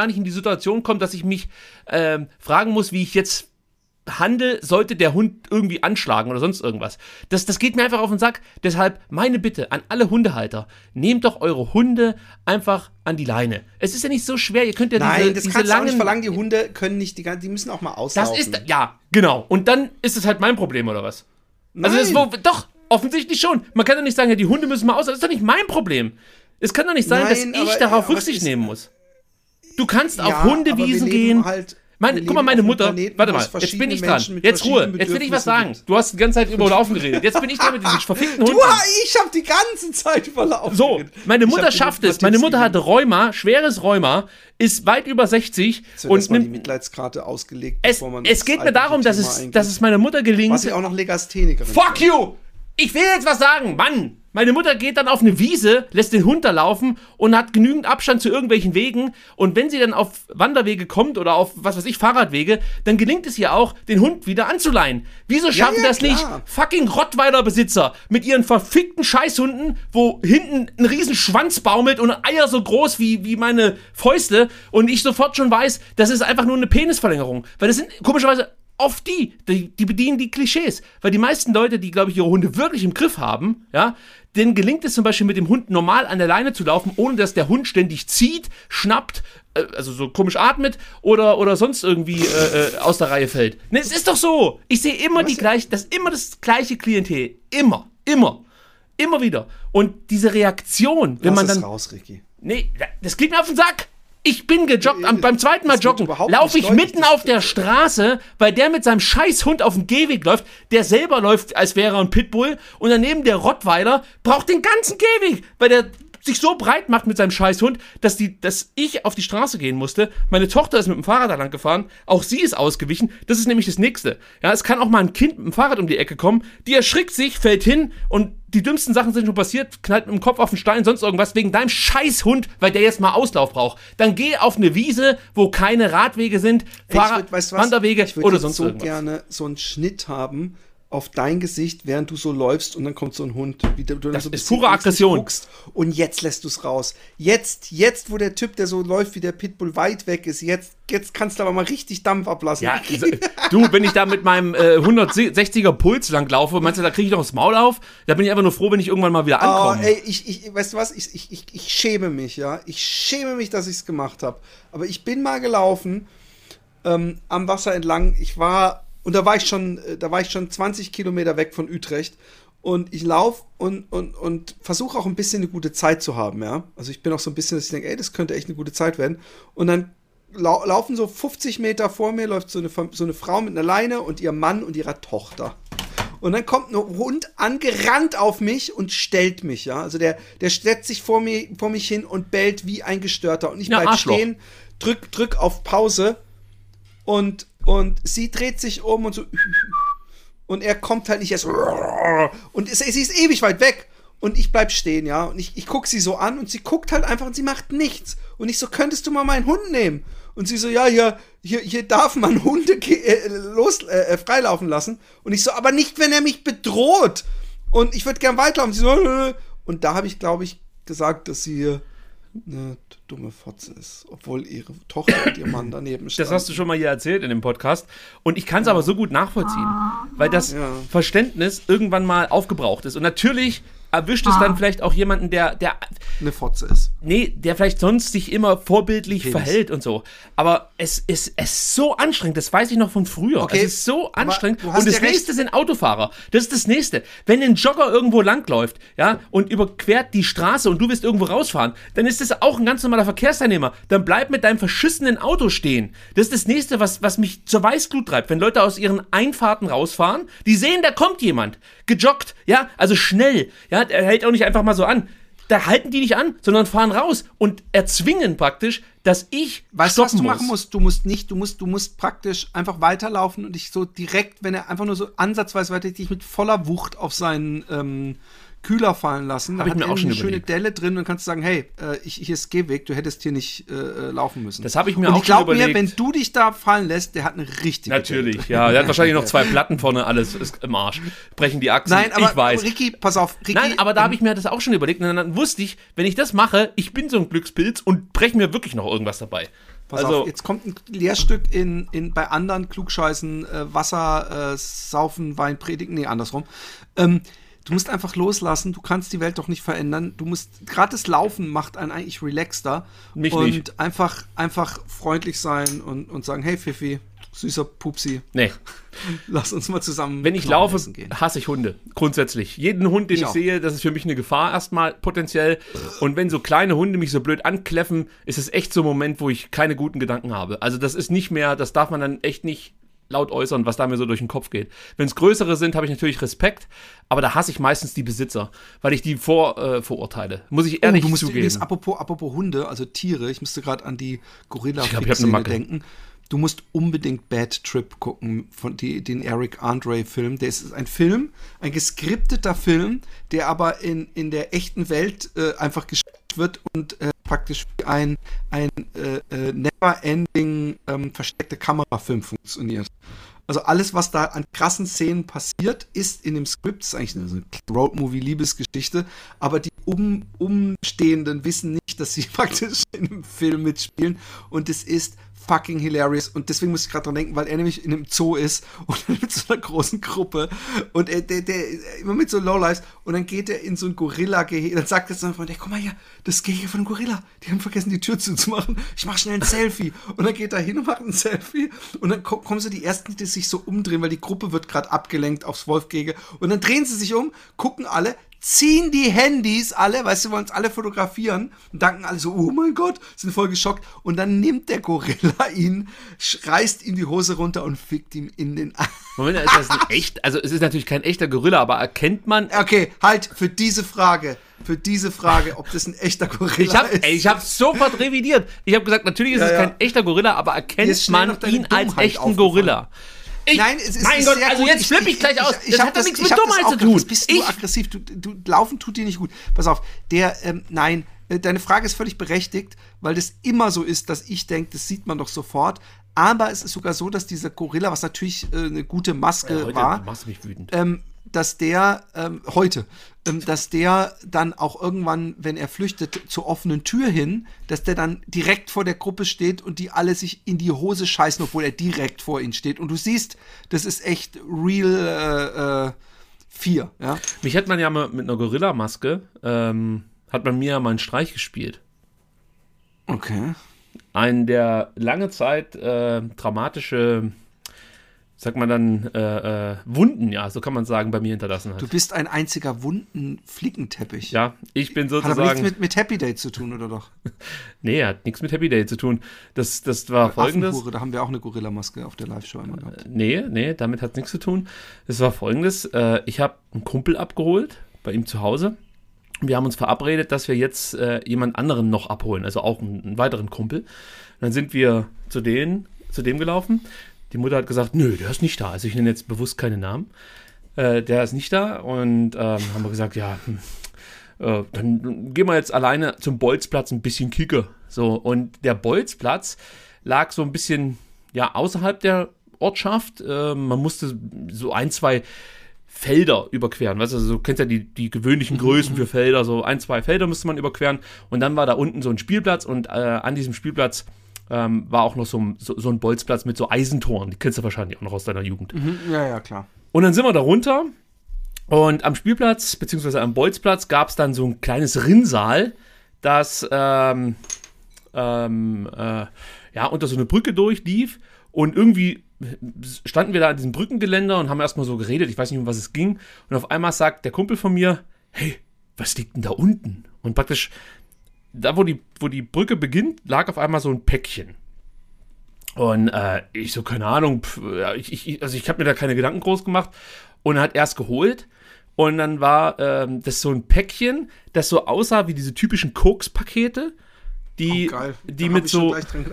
dass ich mich fragen muss, wie ich jetzt handle, sollte der Hund irgendwie anschlagen oder sonst irgendwas. Das geht mir einfach auf den Sack. Deshalb meine Bitte an alle Hundehalter, nehmt doch eure Hunde einfach an die Leine. Es ist ja nicht so schwer, ihr könnt ja das kannst du auch nicht verlangen, die Hunde können nicht, die müssen auch mal auslaufen. Ja, genau. Und dann ist es halt mein Problem, oder was? Nein. Also doch, offensichtlich schon. Man kann doch nicht sagen, ja, die Hunde müssen mal auslaufen. Das ist doch nicht mein Problem. Es kann doch nicht sein, dass ich darauf Rücksicht nehmen muss. Du kannst auf Hundewiesen gehen. Guck mal, meine Mutter, warte mal, jetzt bin ich dran. Jetzt Ruhe, jetzt will ich was sagen. Du hast die ganze Zeit über Laufen geredet. Jetzt bin ich dran mit diesem verfickten Hund. Ich hab die ganze Zeit über Laufen geredet. So, meine Mutter schafft es. Meine Mutter hat Rheuma, schweres Rheuma, ist weit über 60 und nimmt die Mitleidskarte ausgelegt, bevor man es geht mir darum, dass es meiner Mutter gelingt. Was sie auch noch Legasthenikerin. Fuck you! Ich will jetzt was sagen, Mann! Meine Mutter geht dann auf eine Wiese, lässt den Hund da laufen und hat genügend Abstand zu irgendwelchen Wegen. Und wenn sie dann auf Wanderwege kommt oder auf, was weiß ich, Fahrradwege, dann gelingt es ihr auch, den Hund wieder anzuleihen. Wieso schaffen das nicht fucking Rottweiler-Besitzer mit ihren verfickten Scheißhunden, wo hinten ein riesen Schwanz baumelt und Eier so groß wie meine Fäuste und ich sofort schon weiß, das ist einfach nur eine Penisverlängerung. Weil das sind komischerweise oft die bedienen die Klischees. Weil die meisten Leute, die, glaube ich, ihre Hunde wirklich im Griff haben, ja, denen gelingt es zum Beispiel mit dem Hund normal an der Leine zu laufen, ohne dass der Hund ständig zieht, schnappt, also so komisch atmet oder sonst irgendwie aus der Reihe fällt. Ne, es ist doch so. Ich sehe immer das gleiche Klientel. Immer wieder. Und diese Reaktion, wenn man dann... raus, Ricky. Nee, das geht mir auf den Sack. Ich bin gejoggt, beim zweiten Mal joggen, laufe ich mitten auf der Straße, weil der mit seinem Scheißhund auf dem Gehweg läuft, der selber läuft, als wäre er ein Pitbull, und daneben der Rottweiler braucht den ganzen Gehweg, weil der sich so breit macht mit seinem Scheißhund, dass ich auf die Straße gehen musste. Meine Tochter ist mit dem Fahrrad da lang gefahren, auch sie ist ausgewichen. Das ist nämlich das Nächste. Ja, es kann auch mal ein Kind mit dem Fahrrad um die Ecke kommen, die erschrickt sich, fällt hin und die dümmsten Sachen sind schon passiert, knallt mit dem Kopf auf den Stein, sonst irgendwas, wegen deinem Scheißhund, weil der jetzt mal Auslauf braucht. Dann geh auf eine Wiese, wo keine Radwege sind, Wanderwege oder sonst irgendwas. Ich würde so gerne so einen Schnitt haben auf dein Gesicht, während du so läufst und dann kommt so ein Hund. Das ist pure Aggression. Und jetzt lässt du es raus. Jetzt, wo der Typ, der so läuft wie der Pitbull, weit weg ist, jetzt kannst du aber mal richtig Dampf ablassen. Ja, du, wenn ich da mit meinem 160er Puls langlaufe, meinst du, da kriege ich doch das Maul auf? Da bin ich einfach nur froh, wenn ich irgendwann mal wieder ankomme. Weißt du was? Ich schäme mich, ja. Ich schäme mich, dass ich es gemacht habe. Aber ich bin mal gelaufen am Wasser entlang. Und da war ich schon 20 Kilometer weg von Utrecht. Und ich laufe und versuche auch ein bisschen eine gute Zeit zu haben, ja. Also ich bin auch so ein bisschen, dass ich denke, das könnte echt eine gute Zeit werden. Und dann laufen so 50 Meter vor mir, läuft so eine Frau mit einer Leine und ihr Mann und ihrer Tochter. Und dann kommt ein Hund angerannt auf mich und stellt mich, ja. Also der setzt sich vor mich hin und bellt wie ein Gestörter. Und ich bleib stehen, drück auf Pause und sie dreht sich um und so. Und er kommt halt nicht erst. Und sie ist ewig weit weg. Und ich bleib stehen, ja. Und ich gucke sie so an und sie guckt halt einfach und sie macht nichts. Und ich so, könntest du mal meinen Hund nehmen? Und sie so, ja, hier darf man Hunde freilaufen lassen. Und ich so, aber nicht, wenn er mich bedroht. Und ich würde gern weiterlaufen. Sie so, und da habe ich, glaube ich, gesagt, dass sie eine dumme Fotze ist, obwohl ihre Tochter und ihr Mann daneben standen. Das hast du schon mal hier erzählt in dem Podcast und ich kann es aber so gut nachvollziehen, weil das Verständnis irgendwann mal aufgebraucht ist und natürlich erwischt es dann vielleicht auch jemanden, der eine Fotze ist. Nee, der vielleicht sonst sich immer vorbildlich verhält und so. Aber es ist so anstrengend, das weiß ich noch von früher. Okay, es ist so anstrengend. du hast Und das ja recht. nächste sind Autofahrer. Das ist das nächste. Wenn ein Jogger irgendwo langläuft, ja, und überquert die Straße und du willst irgendwo rausfahren, dann ist das auch ein ganz normaler Verkehrsteilnehmer. Dann bleib mit deinem verschissenen Auto stehen. Das ist das nächste, was mich zur Weißglut treibt. Wenn Leute aus ihren Einfahrten rausfahren, die sehen, da kommt jemand. Gejoggt, ja, also schnell. Ja, er hält auch nicht einfach mal so an. Da halten die nicht an, sondern fahren raus und erzwingen praktisch, dass ich Weißt du, was stoppen du machen musst? Du musst praktisch einfach weiterlaufen und dich so direkt, wenn er einfach nur so ansatzweise weiter, dich mit voller Wucht auf seinen Kühler fallen lassen. Da Hab ich hat mir er auch schon eine schöne überlegt. Delle drin und kannst sagen, hey, hier ist Gehweg, du hättest hier nicht laufen müssen. Das habe ich mir und auch ich glaube schon mir, überlegt. wenn du dich da fallen lässt, der hat eine richtige Delle Natürlich, drin. ja. Der hat wahrscheinlich noch 2 Platten vorne, alles ist im Arsch. Brechen die Achsen, Nein, aber ich weiß. Ricky, pass auf. Ricky, Nein, aber da habe ich mir das auch schon überlegt. Und dann wusste ich, wenn ich das mache, ich bin so ein Glückspilz und breche mir wirklich noch irgendwas dabei. Pass auf, jetzt kommt ein Lehrstück bei anderen Klugscheißen, Wasser, Saufen, Wein, Predigen, nee, andersrum. Du musst einfach loslassen, du kannst die Welt doch nicht verändern. Du musst, gerade das Laufen macht einen eigentlich relaxter. Mich und nicht. einfach freundlich sein und sagen, hey Fifi, süßer Pupsi, Nee. lass uns mal zusammen Wenn ich Knochen laufe, essen gehen. hasse ich Hunde. Grundsätzlich. Jeden Hund, den Ich ich auch. sehe, das ist für mich eine Gefahr erstmal potenziell. Und wenn so kleine Hunde mich so blöd ankläffen, ist es echt so ein Moment, wo ich keine guten Gedanken habe. Also das ist nicht mehr, das darf man dann echt nicht laut äußern, was da mir so durch den Kopf geht. Wenn es größere sind, habe ich natürlich Respekt, aber da hasse ich meistens die Besitzer, weil ich die verurteile. Muss ich ehrlich du musst zugeben. übrigens, apropos Hunde, also Tiere, ich musste gerade an die gorilla Ich glaub, ich hab eine Macke. denken. Du musst unbedingt Bad Trip gucken, den Eric Andre-Film. Der ist ein Film, ein geskripteter Film, der aber in der echten Welt einfach gespielt wird und praktisch wie ein never-ending versteckte Kamerafilm funktioniert. Also alles, was da an krassen Szenen passiert, ist in dem Skript, das ist eigentlich eine Roadmovie-Liebesgeschichte, aber die Umstehenden wissen nicht, dass sie praktisch in einem Film mitspielen und es ist fucking hilarious und deswegen muss ich gerade dran denken, weil er nämlich in einem Zoo ist und mit so einer großen Gruppe und der immer mit so Lowlifes und dann geht er in so ein Gorilla-Gehege, dann sagt er so von, guck mal hier, das Gehege von einem Gorilla, die haben vergessen die Tür zuzumachen, ich mach schnell ein Selfie und dann geht er hin und macht ein Selfie und dann kommen so die ersten, die sich so umdrehen, weil die Gruppe wird gerade abgelenkt aufs Wolfgehege und dann drehen sie sich um, gucken alle, ziehen die Handys alle, weißt du, wollen uns alle fotografieren und danken alle so, oh mein Gott, sind voll geschockt und dann nimmt der Gorilla ihn, reißt ihm die Hose runter und fickt ihm in den Arm. Moment, ist das ein echt? Also es ist natürlich kein echter Gorilla, aber erkennt man... Okay, halt, für diese Frage, ob das ein echter Gorilla ist. Ich habe sofort revidiert. Ich habe gesagt, natürlich ist es kein echter Gorilla, aber Mir erkennt ist schnell man noch deine ihn als Dummheit echten aufgefallen. Gorilla? Nein, es ist mein ist Gott, sehr also gut. jetzt flippe ich gleich aus. Das hat doch nichts mit hab Dummheit auch zu gedacht, tun. das bist du aggressiv. Du laufen tut dir nicht gut. Pass auf, deine Frage ist völlig berechtigt, weil das immer so ist, dass ich denke, das sieht man doch sofort. Aber es ist sogar so, dass dieser Gorilla, was natürlich eine gute Maske Heute war, machst du mich wütend. dass der dass der dann auch irgendwann, wenn er flüchtet, zur offenen Tür hin, dass der dann direkt vor der Gruppe steht und die alle sich in die Hose scheißen, obwohl er direkt vor ihnen steht. Und du siehst, das ist echt real 4, ja. Mich hat man ja mal mit einer Gorilla-Maske, hat man mir ja mal einen Streich gespielt. Okay. Einen, der lange Zeit dramatische, sagt man dann, Wunden, ja, so kann man sagen, bei mir hinterlassen hat. Du bist ein einziger Wunden-Flickenteppich. Ja, ich bin Hat aber sozusagen... nichts mit Happy Day zu tun, oder doch? Nee, hat nichts mit Happy Day zu tun. Das war folgendes... Affenhure, da haben wir auch eine Gorilla-Maske auf der Live-Show immer gehabt. Nee, damit hat es nichts zu tun. Das war folgendes, ich habe einen Kumpel abgeholt, bei ihm zu Hause. Wir haben uns verabredet, dass wir jetzt jemand anderen noch abholen, also auch einen weiteren Kumpel. Und dann sind wir zu dem gelaufen. Die Mutter hat gesagt, nö, der ist nicht da. Also ich nenne jetzt bewusst keine Namen. Der ist nicht da. Und haben wir gesagt, ja, dann gehen wir jetzt alleine zum Bolzplatz ein bisschen kicken. So, und der Bolzplatz lag so ein bisschen ja außerhalb der Ortschaft. Man musste so 1, 2 Felder überqueren. Weißt du, also, du kennst ja die gewöhnlichen Größen für Felder. So 1, 2 Felder müsste man überqueren. Und dann war da unten so ein Spielplatz und an diesem Spielplatz war auch noch so ein Bolzplatz mit so Eisentoren. Die kennst du wahrscheinlich auch noch aus deiner Jugend. Ja, klar. Und dann sind wir da runter und am Spielplatz, beziehungsweise am Bolzplatz, gab es dann so ein kleines Rinnsal. das unter so eine Brücke durchlief und irgendwie standen wir da an diesem Brückengeländer und haben erstmal so geredet, ich weiß nicht, um was es ging, und auf einmal sagt der Kumpel von mir, hey, was liegt denn da unten? Und praktisch, da wo die Brücke beginnt, lag auf einmal so ein Päckchen. Und ich so, keine Ahnung, ich habe mir da keine Gedanken groß gemacht und er hat erst geholt und dann war das so ein Päckchen, das so aussah wie diese typischen Koks-Pakete, die mit so,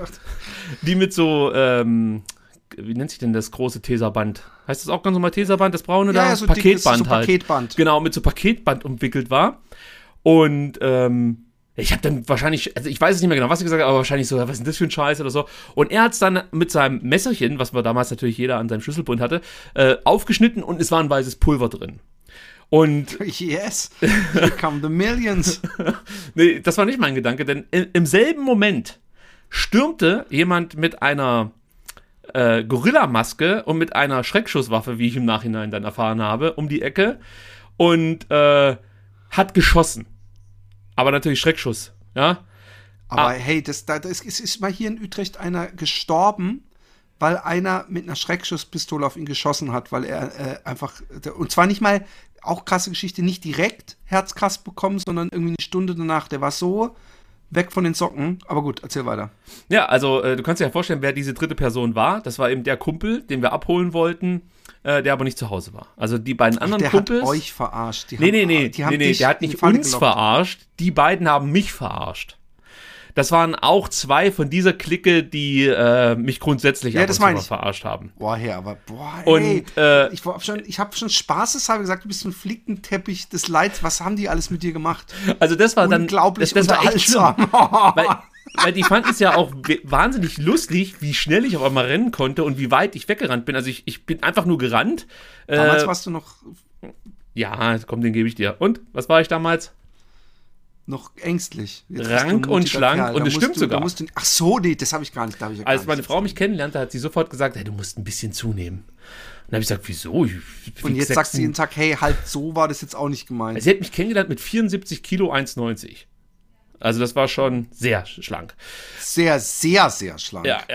wie nennt sich denn das große Tesaband? Heißt das auch ganz normal Tesaband, das braune da? Ja, so Paketband dick, so halt. Paketband. Genau, mit so Paketband umwickelt war. Und ich habe dann wahrscheinlich, also ich weiß es nicht mehr genau, was ich gesagt habe, aber wahrscheinlich so, was ist denn das für ein Scheiß oder so. Und er hat es dann mit seinem Messerchen, was wir damals natürlich jeder an seinem Schlüsselbund hatte, aufgeschnitten und es war ein weißes Pulver drin. Und yes, here come the millions. Nee, das war nicht mein Gedanke, denn im selben Moment stürmte jemand mit einer Gorilla-Maske und mit einer Schreckschusswaffe, wie ich im Nachhinein dann erfahren habe, um die Ecke und hat geschossen. Aber natürlich Schreckschuss, ja. Aber hey, das ist mal hier in Utrecht einer gestorben, weil einer mit einer Schreckschusspistole auf ihn geschossen hat, weil er einfach, und zwar nicht mal, auch krasse Geschichte, nicht direkt herzkrass bekommen, sondern irgendwie eine Stunde danach. Der war so weg von den Socken. Aber gut, erzähl weiter. Ja, also du kannst dir ja vorstellen, wer diese dritte Person war. Das war eben der Kumpel, den wir abholen wollten, der aber nicht zu Hause war. Also die beiden anderen Kumpels. Der hat euch verarscht. Nee, der hat nicht uns verarscht. Die beiden haben mich verarscht. Das waren auch zwei von dieser Clique, die mich grundsätzlich verarscht haben. Boah, ey. Und, ich habe schon spaßeshalber gesagt, du bist so ein Flickenteppich des Leids. Was haben die alles mit dir gemacht? Also das war dann unglaublich das war echt schlimm. Weil die fanden es ja auch wahnsinnig lustig, wie schnell ich auf einmal rennen konnte und wie weit ich weggerannt bin. Also ich bin einfach nur gerannt. Damals warst du noch... Ja, komm, den gebe ich dir. Und, was war ich damals? Noch ängstlich. Rank und schlank und es stimmt sogar. Ach so, nee, das habe ich gar nicht. Als meine Frau mich kennenlernte, hat sie sofort gesagt, hey, du musst ein bisschen zunehmen. Und dann habe ich gesagt, wieso? Und jetzt sagst du jeden Tag, hey, halt so war das jetzt auch nicht gemeint. Sie hat mich kennengelernt mit 74 Kilo 1,90. Also das war schon sehr schlank. Sehr, sehr, sehr schlank. Ja.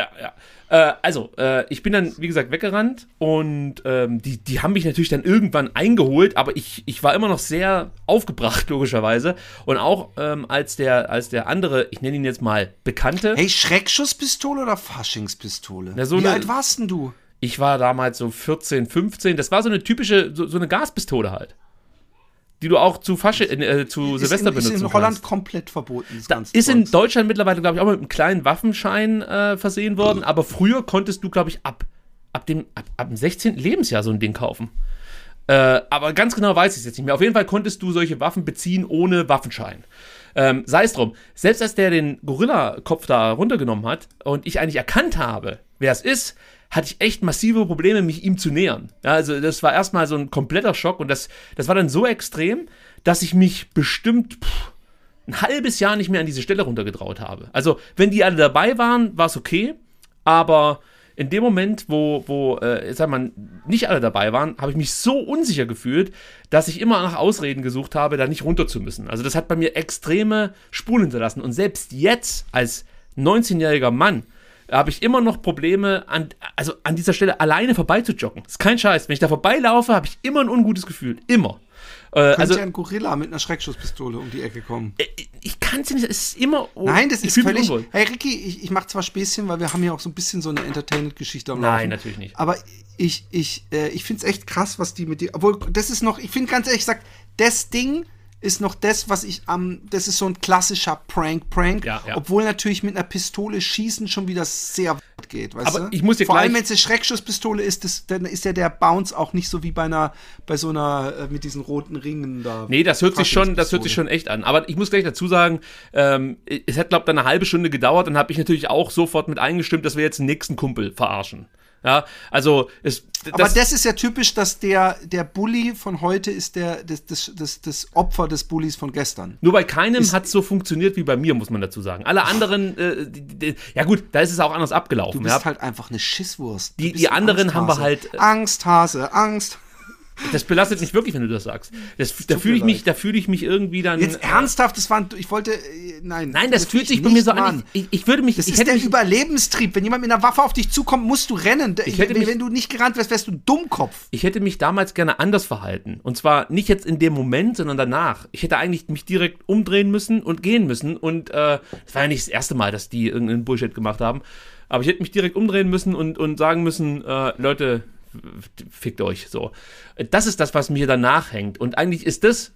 Ich bin dann, wie gesagt, weggerannt und die haben mich natürlich dann irgendwann eingeholt, aber ich war immer noch sehr aufgebracht, logischerweise. Und auch als der andere, ich nenne ihn jetzt mal Bekannte. Hey, Schreckschusspistole oder Faschingspistole? Wie alt warst denn du? Ich war damals so 14, 15. Das war so eine typische, so eine Gaspistole halt. Die du auch zu Silvester benutzen kannst. Ist in Holland komplett verboten. Ist in Deutschland mittlerweile, glaube ich, auch mit einem kleinen Waffenschein versehen worden. Aber früher konntest du, glaube ich, ab dem 16. Lebensjahr so ein Ding kaufen. Aber ganz genau weiß ich es jetzt nicht mehr. Auf jeden Fall konntest du solche Waffen beziehen ohne Waffenschein. Sei es drum. Selbst als der den Gorilla-Kopf da runtergenommen hat und ich eigentlich erkannt habe, wer es ist, hatte ich echt massive Probleme, mich ihm zu nähern. Ja, also das war erstmal so ein kompletter Schock und das war dann so extrem, dass ich mich bestimmt ein halbes Jahr nicht mehr an diese Stelle runtergetraut habe. Also wenn die alle dabei waren, war es okay, aber in dem Moment, wo nicht alle dabei waren, habe ich mich so unsicher gefühlt, dass ich immer nach Ausreden gesucht habe, da nicht runter zu müssen. Also das hat bei mir extreme Spuren hinterlassen und selbst jetzt als 19-jähriger Mann habe ich immer noch Probleme, an dieser Stelle alleine vorbeizujoggen. Das ist kein Scheiß. Wenn ich da vorbeilaufe, habe ich immer ein ungutes Gefühl. Immer. Könnte ja ein Gorilla mit einer Schreckschusspistole um die Ecke kommen. Ich kann es nicht, es ist immer... Nein, das ist völlig... Hey Ricky, ich mache zwar Späßchen, weil wir haben ja auch so ein bisschen so eine Entertainment-Geschichte am Laufen. Nein, natürlich nicht. Aber ich finde es echt krass, was die mit dir... Obwohl, das ist noch... Ich finde ganz ehrlich gesagt, das Ding ist noch das, was ich das ist so ein klassischer Prank. Ja. Obwohl natürlich mit einer Pistole schießen schon wieder sehr weit geht, weißt du? Ich muss dir Vor allem, wenn es eine Schreckschusspistole ist, dann ist ja der Bounce auch nicht so wie bei so einer mit diesen roten Ringen da. Nee, das hört sich schon echt an. Aber ich muss gleich dazu sagen, es hat, glaube ich, dann eine halbe Stunde gedauert und habe ich natürlich auch sofort mit eingestimmt, dass wir jetzt den nächsten Kumpel verarschen. Ja, also aber das ist ja typisch, dass der Bully von heute ist das Opfer des Bullies von gestern. Nur bei keinem hat es so funktioniert wie bei mir, muss man dazu sagen. Alle anderen, ja gut, da ist es auch anders abgelaufen. Du bist halt einfach eine Schisswurst. Die anderen haben wir halt... Angsthase, Angst. Das belastet mich wirklich, wenn du das sagst. Da fühle ich mich irgendwie dann... Jetzt ernsthaft, nein. Nein, das fühlt sich bei mir so an. Ich würde mich... Das ist der Überlebenstrieb. Wenn jemand mit einer Waffe auf dich zukommt, musst du rennen. Wenn du nicht gerannt wärst, wärst du Dummkopf. Ich hätte mich damals gerne anders verhalten. Und zwar nicht jetzt in dem Moment, sondern danach. Ich hätte eigentlich mich direkt umdrehen müssen und gehen müssen. Und das war ja nicht das erste Mal, dass die irgendeinen Bullshit gemacht haben. Aber ich hätte mich direkt umdrehen müssen und sagen müssen, Leute, fickt euch. So. Das ist das, was mir danach hängt. Und eigentlich ist das...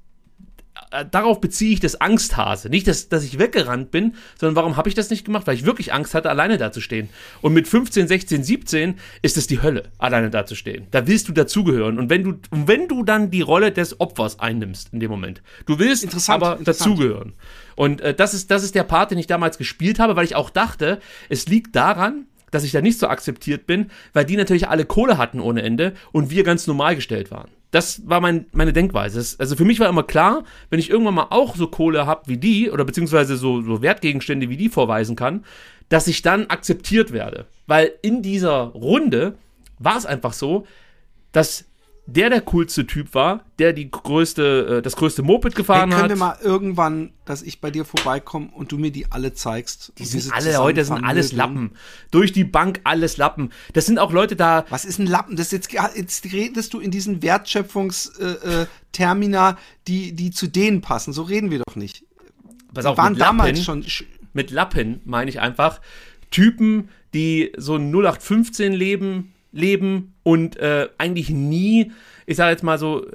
Darauf beziehe ich das Angsthase. Nicht, dass ich weggerannt bin, sondern warum habe ich das nicht gemacht? Weil ich wirklich Angst hatte, alleine dazustehen. Und mit 15, 16, 17 ist es die Hölle, alleine dazustehen. Da willst du dazugehören. Und wenn du dann die Rolle des Opfers einnimmst in dem Moment, du willst aber dazugehören. Und das ist der Part, den ich damals gespielt habe, weil ich auch dachte, es liegt daran, dass ich da nicht so akzeptiert bin, weil die natürlich alle Kohle hatten ohne Ende und wir ganz normal gestellt waren. Das war meine Denkweise. Also für mich war immer klar, wenn ich irgendwann mal auch so Kohle habe wie die oder beziehungsweise so Wertgegenstände wie die vorweisen kann, dass ich dann akzeptiert werde. Weil in dieser Runde war es einfach so, dass der coolste Typ war, der das größte Moped gefahren hat. Können wir mal irgendwann, dass ich bei dir vorbeikomme und du mir die alle zeigst? Die sind alle heute, sind alles Lappen. Durch die Bank alles Lappen. Das sind auch Leute da... Was ist ein Lappen? Jetzt redest du in diesen Wertschöpfungstermina, die zu denen passen. So reden wir doch nicht. Pass auf, mit Lappen meine ich einfach Typen, die so ein 0815 leben und eigentlich nie, ich sage jetzt mal so,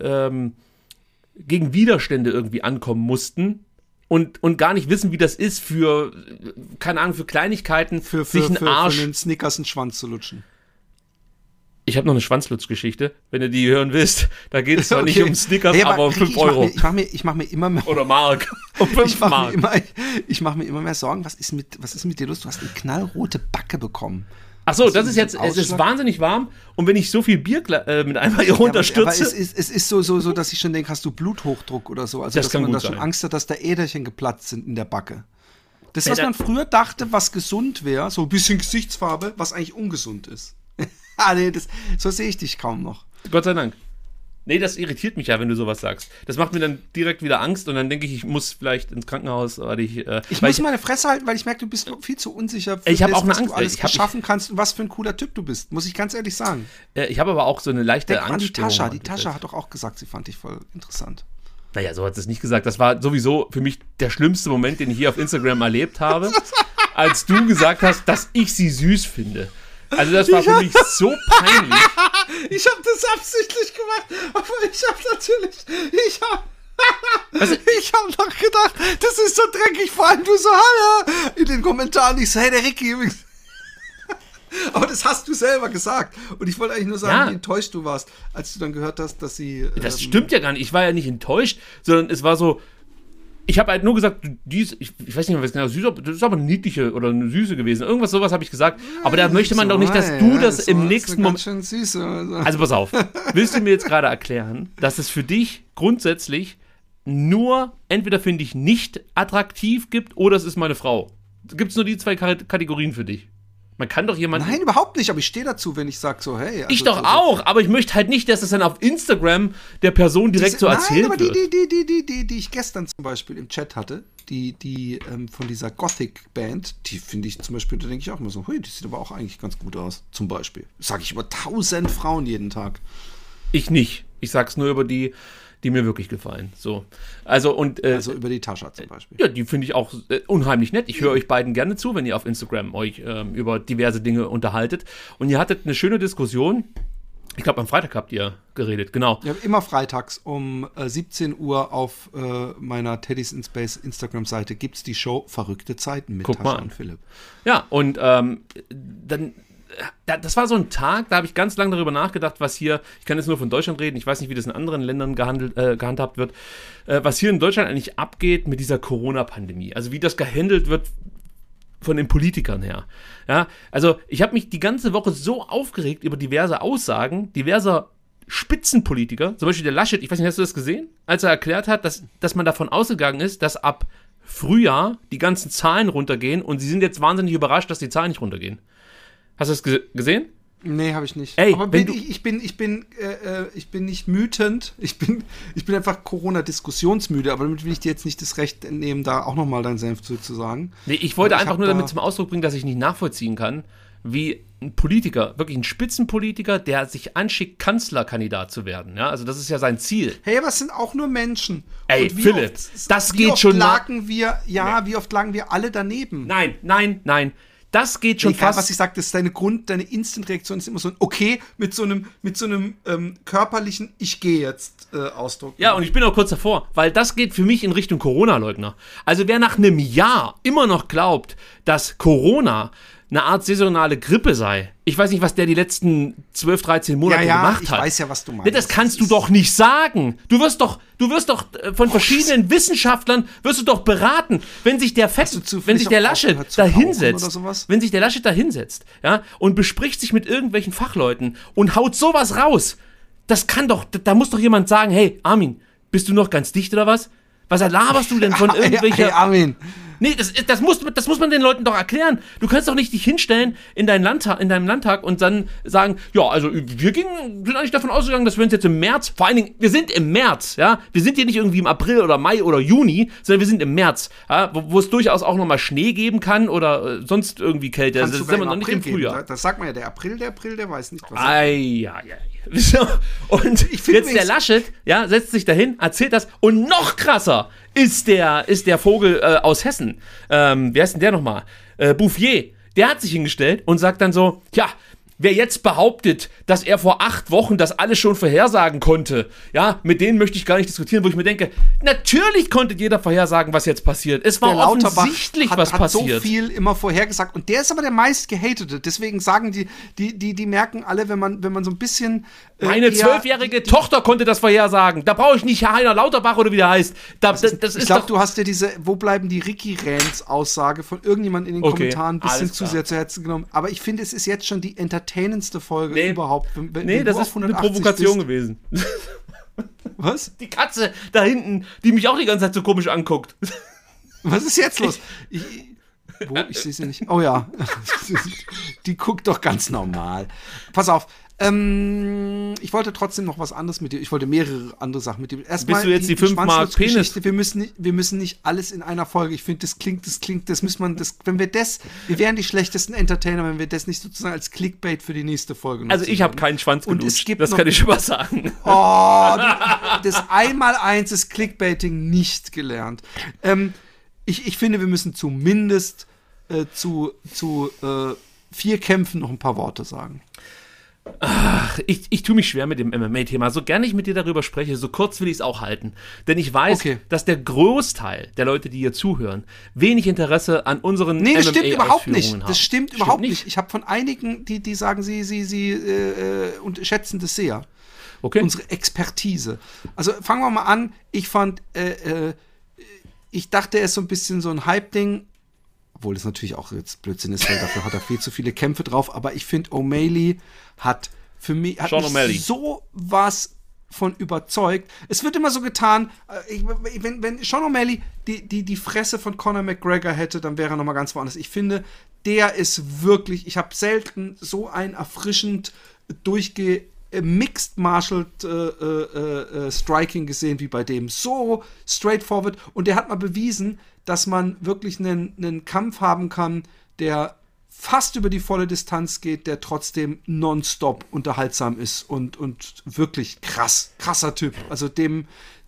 gegen Widerstände irgendwie ankommen mussten und gar nicht wissen, wie das ist für, keine Ahnung, für Kleinigkeiten, sich einen Arsch... Für einen Snickers einen Schwanz zu lutschen. Ich habe noch eine Schwanzlutschgeschichte, wenn du die hören willst. Da geht es zwar nicht um Snickers, hey, aber um 5 Euro. Ich mach mir immer mehr... Oder Mark. Um 5 Mark. Ich mach mir immer mehr Sorgen. Was ist mit dir los? Du hast eine knallrote Backe bekommen. Ach so, das ist jetzt, es ist wahnsinnig warm und wenn ich so viel Bier mit einmal hier runterstürze... Aber es ist so, dass ich schon denke, hast du Bluthochdruck oder so? Also, dass man da schon Angst hat, dass da Äderchen geplatzt sind in der Backe. Das, was man früher dachte, was gesund wäre, so ein bisschen Gesichtsfarbe, was eigentlich ungesund ist. Nee, so sehe ich dich kaum noch. Gott sei Dank. Nee, das irritiert mich ja, wenn du sowas sagst. Das macht mir dann direkt wieder Angst und dann denke ich muss vielleicht ins Krankenhaus. Ich muss meine Fresse halten, weil ich merke, du bist viel zu unsicher für das, was du alles schaffen kannst und was für ein cooler Typ du bist. Muss ich ganz ehrlich sagen. Ich habe aber auch so eine leichte Angst. Die Tascha hat doch auch gesagt, sie fand dich voll interessant. Naja, so hat sie es nicht gesagt. Das war sowieso für mich der schlimmste Moment, den ich hier auf Instagram erlebt habe, als du gesagt hast, dass ich sie süß finde. Also das war für mich so peinlich. Ich habe das absichtlich gemacht, aber ich habe noch gedacht, das ist so dreckig, vor allem du so, hallo, in den Kommentaren, ich so, hey, der Ricky übrigens. Aber das hast du selber gesagt. Und ich wollte eigentlich nur sagen, wie enttäuscht du warst, als du dann gehört hast, dass sie... Das stimmt ja gar nicht. Ich war ja nicht enttäuscht, sondern es war so... Ich habe halt nur gesagt, ich weiß nicht mehr, was genau, süß, das ist aber eine niedliche oder eine süße gewesen. Irgendwas sowas habe ich gesagt. Aber da möchte man doch nicht, dass du das im nächsten Moment... Süße, also pass auf. Willst du mir jetzt gerade erklären, dass es für dich grundsätzlich nur entweder finde ich nicht attraktiv gibt oder es ist meine Frau? Gibt es nur die 2 Kategorien für dich? Man kann doch jemanden... Nein, überhaupt nicht, aber ich stehe dazu, wenn ich sage so, hey... Also ich doch auch, aber ich möchte halt nicht, dass es dann auf Instagram der Person direkt so erzählt wird. Nein, aber die ich gestern zum Beispiel im Chat hatte, die von dieser Gothic-Band, die finde ich zum Beispiel, da denke ich auch immer so, hui, die sieht aber auch eigentlich ganz gut aus, zum Beispiel. Sage ich über 1000 Frauen jeden Tag. Ich nicht. Ich sag's nur über die mir wirklich gefallen. So. Also über die Tascha zum Beispiel. Ja, die finde ich auch unheimlich nett. Ich höre euch beiden gerne zu, wenn ihr auf Instagram euch über diverse Dinge unterhaltet. Und ihr hattet eine schöne Diskussion. Ich glaube, am Freitag habt ihr geredet, genau. Ja, immer freitags um 17 Uhr auf meiner Teddy's in Space Instagram-Seite gibt es die Show Verrückte Zeiten mit Tascha und Philipp. Ja, und dann... Das war so ein Tag, da habe ich ganz lange darüber nachgedacht, was hier, ich kann jetzt nur von Deutschland reden, ich weiß nicht, wie das in anderen Ländern gehandhabt wird, was hier in Deutschland eigentlich abgeht mit dieser Corona-Pandemie. Also wie das gehandelt wird von den Politikern her. Ja, also ich habe mich die ganze Woche so aufgeregt über diverse Aussagen, diverser Spitzenpolitiker, zum Beispiel der Laschet, ich weiß nicht, hast du das gesehen? Als er erklärt hat, dass man davon ausgegangen ist, dass ab Frühjahr die ganzen Zahlen runtergehen und sie sind jetzt wahnsinnig überrascht, dass die Zahlen nicht runtergehen. Hast du das gesehen? Nee, habe ich nicht. Ey, aber ich bin nicht wütend. Ich bin einfach Corona-diskussionsmüde, aber damit will ich dir jetzt nicht das Recht nehmen, da auch nochmal deinen Senf zu sagen. Nee, ich wollte einfach nur damit zum Ausdruck bringen, dass ich nicht nachvollziehen kann, wie ein Politiker, wirklich ein Spitzenpolitiker, der sich anschickt, Kanzlerkandidat zu werden. Ja, also das ist ja sein Ziel. Hey, aber es sind auch nur Menschen. Ey, Philipp, das geht schon... Wie oft lagen wir alle daneben? Nein. Das geht schon egal, fast. Was ich sage, das ist deine Instant-Reaktion ist immer so ein okay mit so einem körperlichen Ich gehe jetzt Ausdruck. Ja, und ich bin auch kurz davor, weil das geht für mich in Richtung Corona-Leugner. Also wer nach einem Jahr immer noch glaubt, dass Corona eine Art saisonale Grippe sei. Ich weiß nicht, was der die letzten 12, 13 Monate gemacht hat. Ich weiß ja, was du meinst. Das kannst du doch nicht sagen. Du wirst doch von verschiedenen Wissenschaftlern wirst du doch beraten, wenn sich der Laschet da hinsetzt, ja, und bespricht sich mit irgendwelchen Fachleuten und haut sowas raus. Da muss doch jemand sagen, hey, Armin, bist du noch ganz dicht oder was? Was laberst du denn von irgendwelcher... Hey, Armin. Nee, das muss man den Leuten doch erklären. Du kannst doch nicht dich hinstellen in deinem Landtag und dann sagen, ja, also wir sind eigentlich davon ausgegangen, dass wir uns jetzt im März, vor allen Dingen, wir sind im März, ja, wir sind hier nicht irgendwie im April oder Mai oder Juni, sondern wir sind im März, ja, wo es durchaus auch nochmal Schnee geben kann oder sonst irgendwie Kälte. Das sind wir noch nicht im Frühjahr. Das sagt man ja, der April, der weiß nicht, was ja. Und jetzt der Laschet, ja, setzt sich dahin, erzählt das und noch krasser ist der Vogel aus Hessen. Wer ist denn der nochmal? Bouffier. Der hat sich hingestellt und sagt dann so, ja, wer jetzt behauptet, dass er vor 8 Wochen das alles schon vorhersagen konnte, ja, mit denen möchte ich gar nicht diskutieren, wo ich mir denke, natürlich konnte jeder vorhersagen, was jetzt passiert. Es war offensichtlich, was passiert. Hat so viel immer vorhergesagt und der ist aber der meist gehatete. Deswegen sagen die merken alle, wenn man so ein bisschen meine 12-jährige Tochter konnte das vorhersagen. Da brauche ich nicht Heiner Lauterbach oder wie der heißt. Ich glaube, du hast dir diese Wo bleiben die Ricky-Rants-Aussage von irgendjemandem in den Kommentaren ein bisschen zu sehr zu Herzen genommen. Aber ich finde, es ist jetzt schon die entertainendste Folge überhaupt. Wenn das ist eine Provokation gewesen. Was? Die Katze da hinten, die mich auch die ganze Zeit so komisch anguckt. Was ist jetzt los? Ich sehe sie nicht. Oh ja. Die guckt doch ganz normal. Pass auf. Ich wollte trotzdem noch was anderes mit dir. Ich wollte mehrere andere Sachen mit dir. Erstmal bist du jetzt die 5 Mark Penis? Wir müssen nicht alles in einer Folge. Ich finde, wir wären die schlechten Entertainer, wenn wir das nicht sozusagen als Clickbait für die nächste Folge nutzen. Also ich habe keinen Schwanz gelutscht, das kann ich schon mal sagen. Oh, das Einmaleins ist Clickbaiting nicht gelernt. Ich finde, wir müssen zumindest zu 4 Kämpfen noch ein paar Worte sagen. Ach, ich tue mich schwer mit dem MMA-Thema. So gerne ich mit dir darüber spreche, so kurz will ich es auch halten. Denn ich weiß, dass der Großteil der Leute, die hier zuhören, wenig Interesse an unseren MMA-Ausführungen haben. Nee, das stimmt überhaupt nicht. Das stimmt überhaupt nicht. Ich habe von einigen, die sagen, sie schätzen das sehr. Okay. Unsere Expertise. Also fangen wir mal an. Ich dachte, er ist so ein bisschen so ein Hype-Ding. Obwohl es natürlich auch jetzt Blödsinn ist, weil dafür hat er viel zu viele Kämpfe drauf. Aber ich finde, O'Malley hat mich so was von überzeugt. Es wird immer so getan, wenn Sean O'Malley die Fresse von Conor McGregor hätte, dann wäre er nochmal ganz woanders. Ich finde, der ist wirklich, ich habe selten so ein erfrischend Mixed Martial Striking gesehen wie bei dem. So straightforward. Und der hat mal bewiesen, dass man wirklich einen Kampf haben kann, der fast über die volle Distanz geht, der trotzdem nonstop unterhaltsam ist und wirklich krasser Typ. Also dem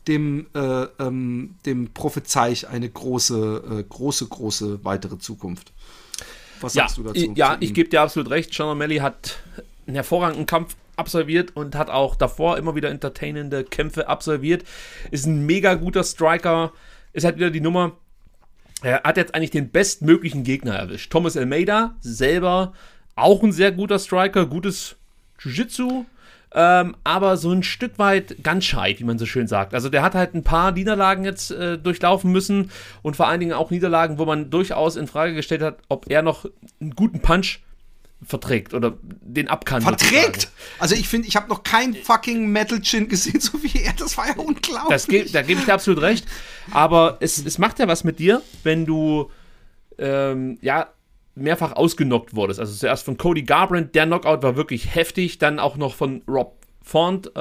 prophezei ich eine große weitere Zukunft. Was sagst du dazu? Ja, ich gebe dir absolut recht. Sean O'Malley hat einen hervorragenden Kampf absolviert und hat auch davor immer wieder entertainende Kämpfe absolviert. Ist ein mega guter Striker. Ist halt wieder die Nummer. Er hat jetzt eigentlich den bestmöglichen Gegner erwischt. Thomas Almeida, selber auch ein sehr guter Striker, gutes Jiu-Jitsu, aber so ein Stück weit ganz scheit, wie man so schön sagt. Also der hat halt ein paar Niederlagen jetzt durchlaufen müssen und vor allen Dingen auch Niederlagen, wo man durchaus in Frage gestellt hat, ob er noch einen guten Punch verträgt oder den abkann. Verträgt? Also ich finde, ich habe noch keinen fucking Metal Chin gesehen, so wie er. Das war ja unglaublich. Da gebe ich dir absolut recht. Aber es macht ja was mit dir, wenn du mehrfach ausgenockt wurdest. Also zuerst von Cody Garbrandt, der Knockout war wirklich heftig, dann auch noch von Rob Font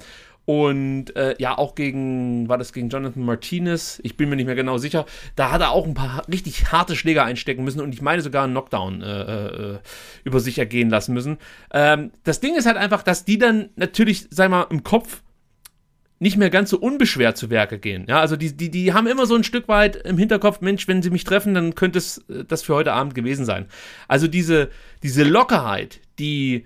und auch gegen Jonathan Martinez, ich bin mir nicht mehr genau sicher, da hat er auch ein paar richtig harte Schläger einstecken müssen und ich meine sogar einen Knockdown über sich ergehen lassen müssen. Das Ding ist halt einfach, dass die dann natürlich, sag mal, im Kopf nicht mehr ganz so unbeschwert zu Werke gehen. Ja, also die haben immer so ein Stück weit im Hinterkopf, Mensch, wenn sie mich treffen, dann könnte es das für heute Abend gewesen sein. Also diese Lockerheit, die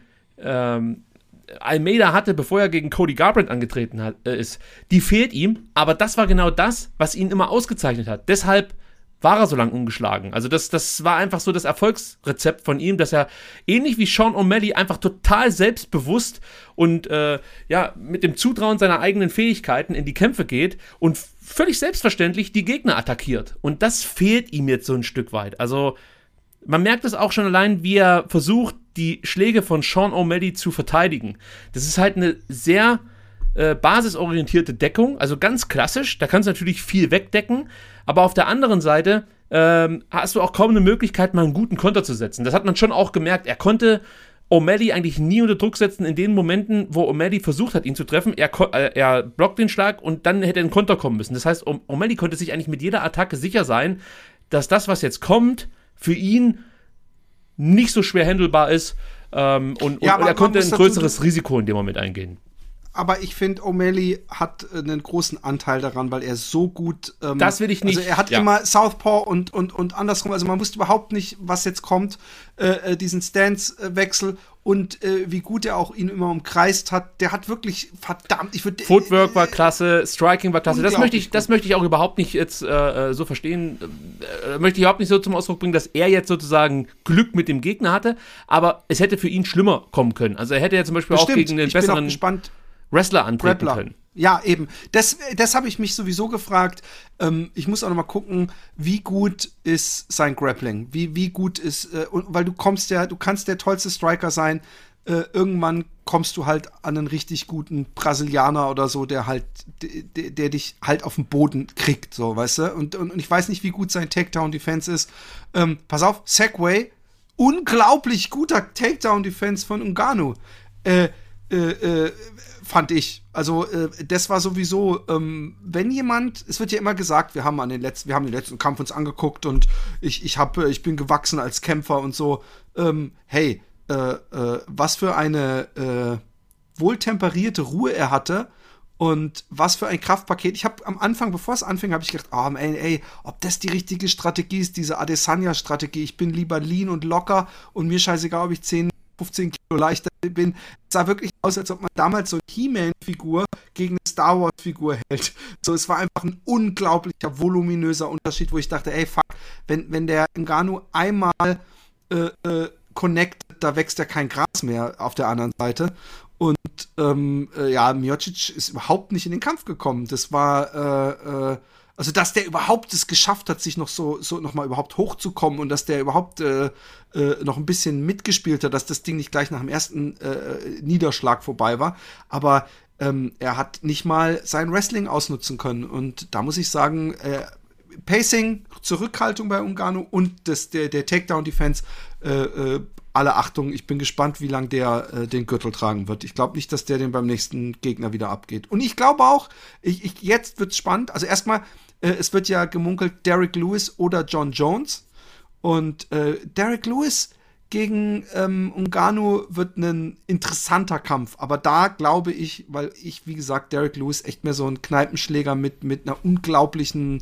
Almeida hatte, bevor er gegen Cody Garbrandt angetreten ist, die fehlt ihm, aber das war genau das, was ihn immer ausgezeichnet hat. Deshalb war er so lang ungeschlagen. Also das war einfach so das Erfolgsrezept von ihm, dass er ähnlich wie Sean O'Malley einfach total selbstbewusst und mit dem Zutrauen seiner eigenen Fähigkeiten in die Kämpfe geht und völlig selbstverständlich die Gegner attackiert. Und das fehlt ihm jetzt so ein Stück weit. Also man merkt es auch schon allein, wie er versucht, die Schläge von Sean O'Malley zu verteidigen. Das ist halt eine sehr basisorientierte Deckung, also ganz klassisch. Da kannst du natürlich viel wegdecken, aber auf der anderen Seite hast du auch kaum eine Möglichkeit, mal einen guten Konter zu setzen. Das hat man schon auch gemerkt. Er konnte O'Malley eigentlich nie unter Druck setzen in den Momenten, wo O'Malley versucht hat, ihn zu treffen. Er blockt den Schlag und dann hätte ein Konter kommen müssen. Das heißt, O'Malley konnte sich eigentlich mit jeder Attacke sicher sein, dass das, was jetzt kommt, für ihn nicht so schwer handelbar ist und er konnte ein größeres Risiko in dem Moment eingehen. Aber ich finde, O'Malley hat einen großen Anteil daran, weil er so gut das will ich nicht. Also er hat immer Southpaw und andersrum, also man wusste überhaupt nicht, was jetzt kommt, diesen Stance-Wechsel und wie gut er auch ihn immer umkreist hat. Der hat wirklich verdammt, Footwork war klasse, Striking war klasse. Das möchte ich auch überhaupt nicht jetzt so verstehen, möchte ich überhaupt nicht so zum Ausdruck bringen, dass er jetzt sozusagen Glück mit dem Gegner hatte, aber es hätte für ihn schlimmer kommen können. Also er hätte ja zum Beispiel auch gegen den besseren Wrestler antreten können. Ja, eben. Das habe ich mich sowieso gefragt. Ich muss auch noch mal gucken, wie gut ist sein Grappling? Wie gut ist, weil du kannst der tollste Striker sein. Irgendwann kommst du halt an einen richtig guten Brasilianer oder so, der dich halt auf den Boden kriegt, so, weißt du? Und ich weiß nicht, wie gut sein Takedown-Defense ist. Pass auf, Segway, unglaublich guter Takedown-Defense von Ngannou. Fand ich. Also, das war sowieso, wenn jemand, es wird ja immer gesagt, wir haben den letzten Kampf uns angeguckt und ich bin gewachsen als Kämpfer und so. Was für eine wohltemperierte Ruhe er hatte und was für ein Kraftpaket. Ich habe am Anfang, bevor es anfing, habe ich gedacht, ob das die richtige Strategie ist, diese Adesanya-Strategie. Ich bin lieber lean und locker und mir scheißegal, ob ich 10-15 Kilo leichter bin. Es sah wirklich aus, als ob man damals so eine He-Man-Figur gegen eine Star Wars-Figur hält. So, es war einfach ein unglaublicher, voluminöser Unterschied, wo ich dachte, fuck, wenn der Ngannou einmal connectet, da wächst ja kein Gras mehr auf der anderen Seite. Und Miocic ist überhaupt nicht in den Kampf gekommen. Das war also, dass der überhaupt es geschafft hat, sich noch so noch mal überhaupt hochzukommen und dass der überhaupt noch ein bisschen mitgespielt hat, dass das Ding nicht gleich nach dem ersten Niederschlag vorbei war. Aber er hat nicht mal sein Wrestling ausnutzen können. Und da muss ich sagen, Pacing, Zurückhaltung bei Ngannou und der Takedown-Defense, alle Achtung, ich bin gespannt, wie lange der den Gürtel tragen wird. Ich glaube nicht, dass der den beim nächsten Gegner wieder abgeht. Und ich glaube auch, jetzt wird's spannend. Also erstmal, es wird ja gemunkelt, Derrick Lewis oder John Jones. Und Derrick Lewis gegen Ngannou wird ein interessanter Kampf. Aber da glaube ich, weil ich, wie gesagt, Derrick Lewis echt mehr so ein Kneipenschläger mit einem unglaublichen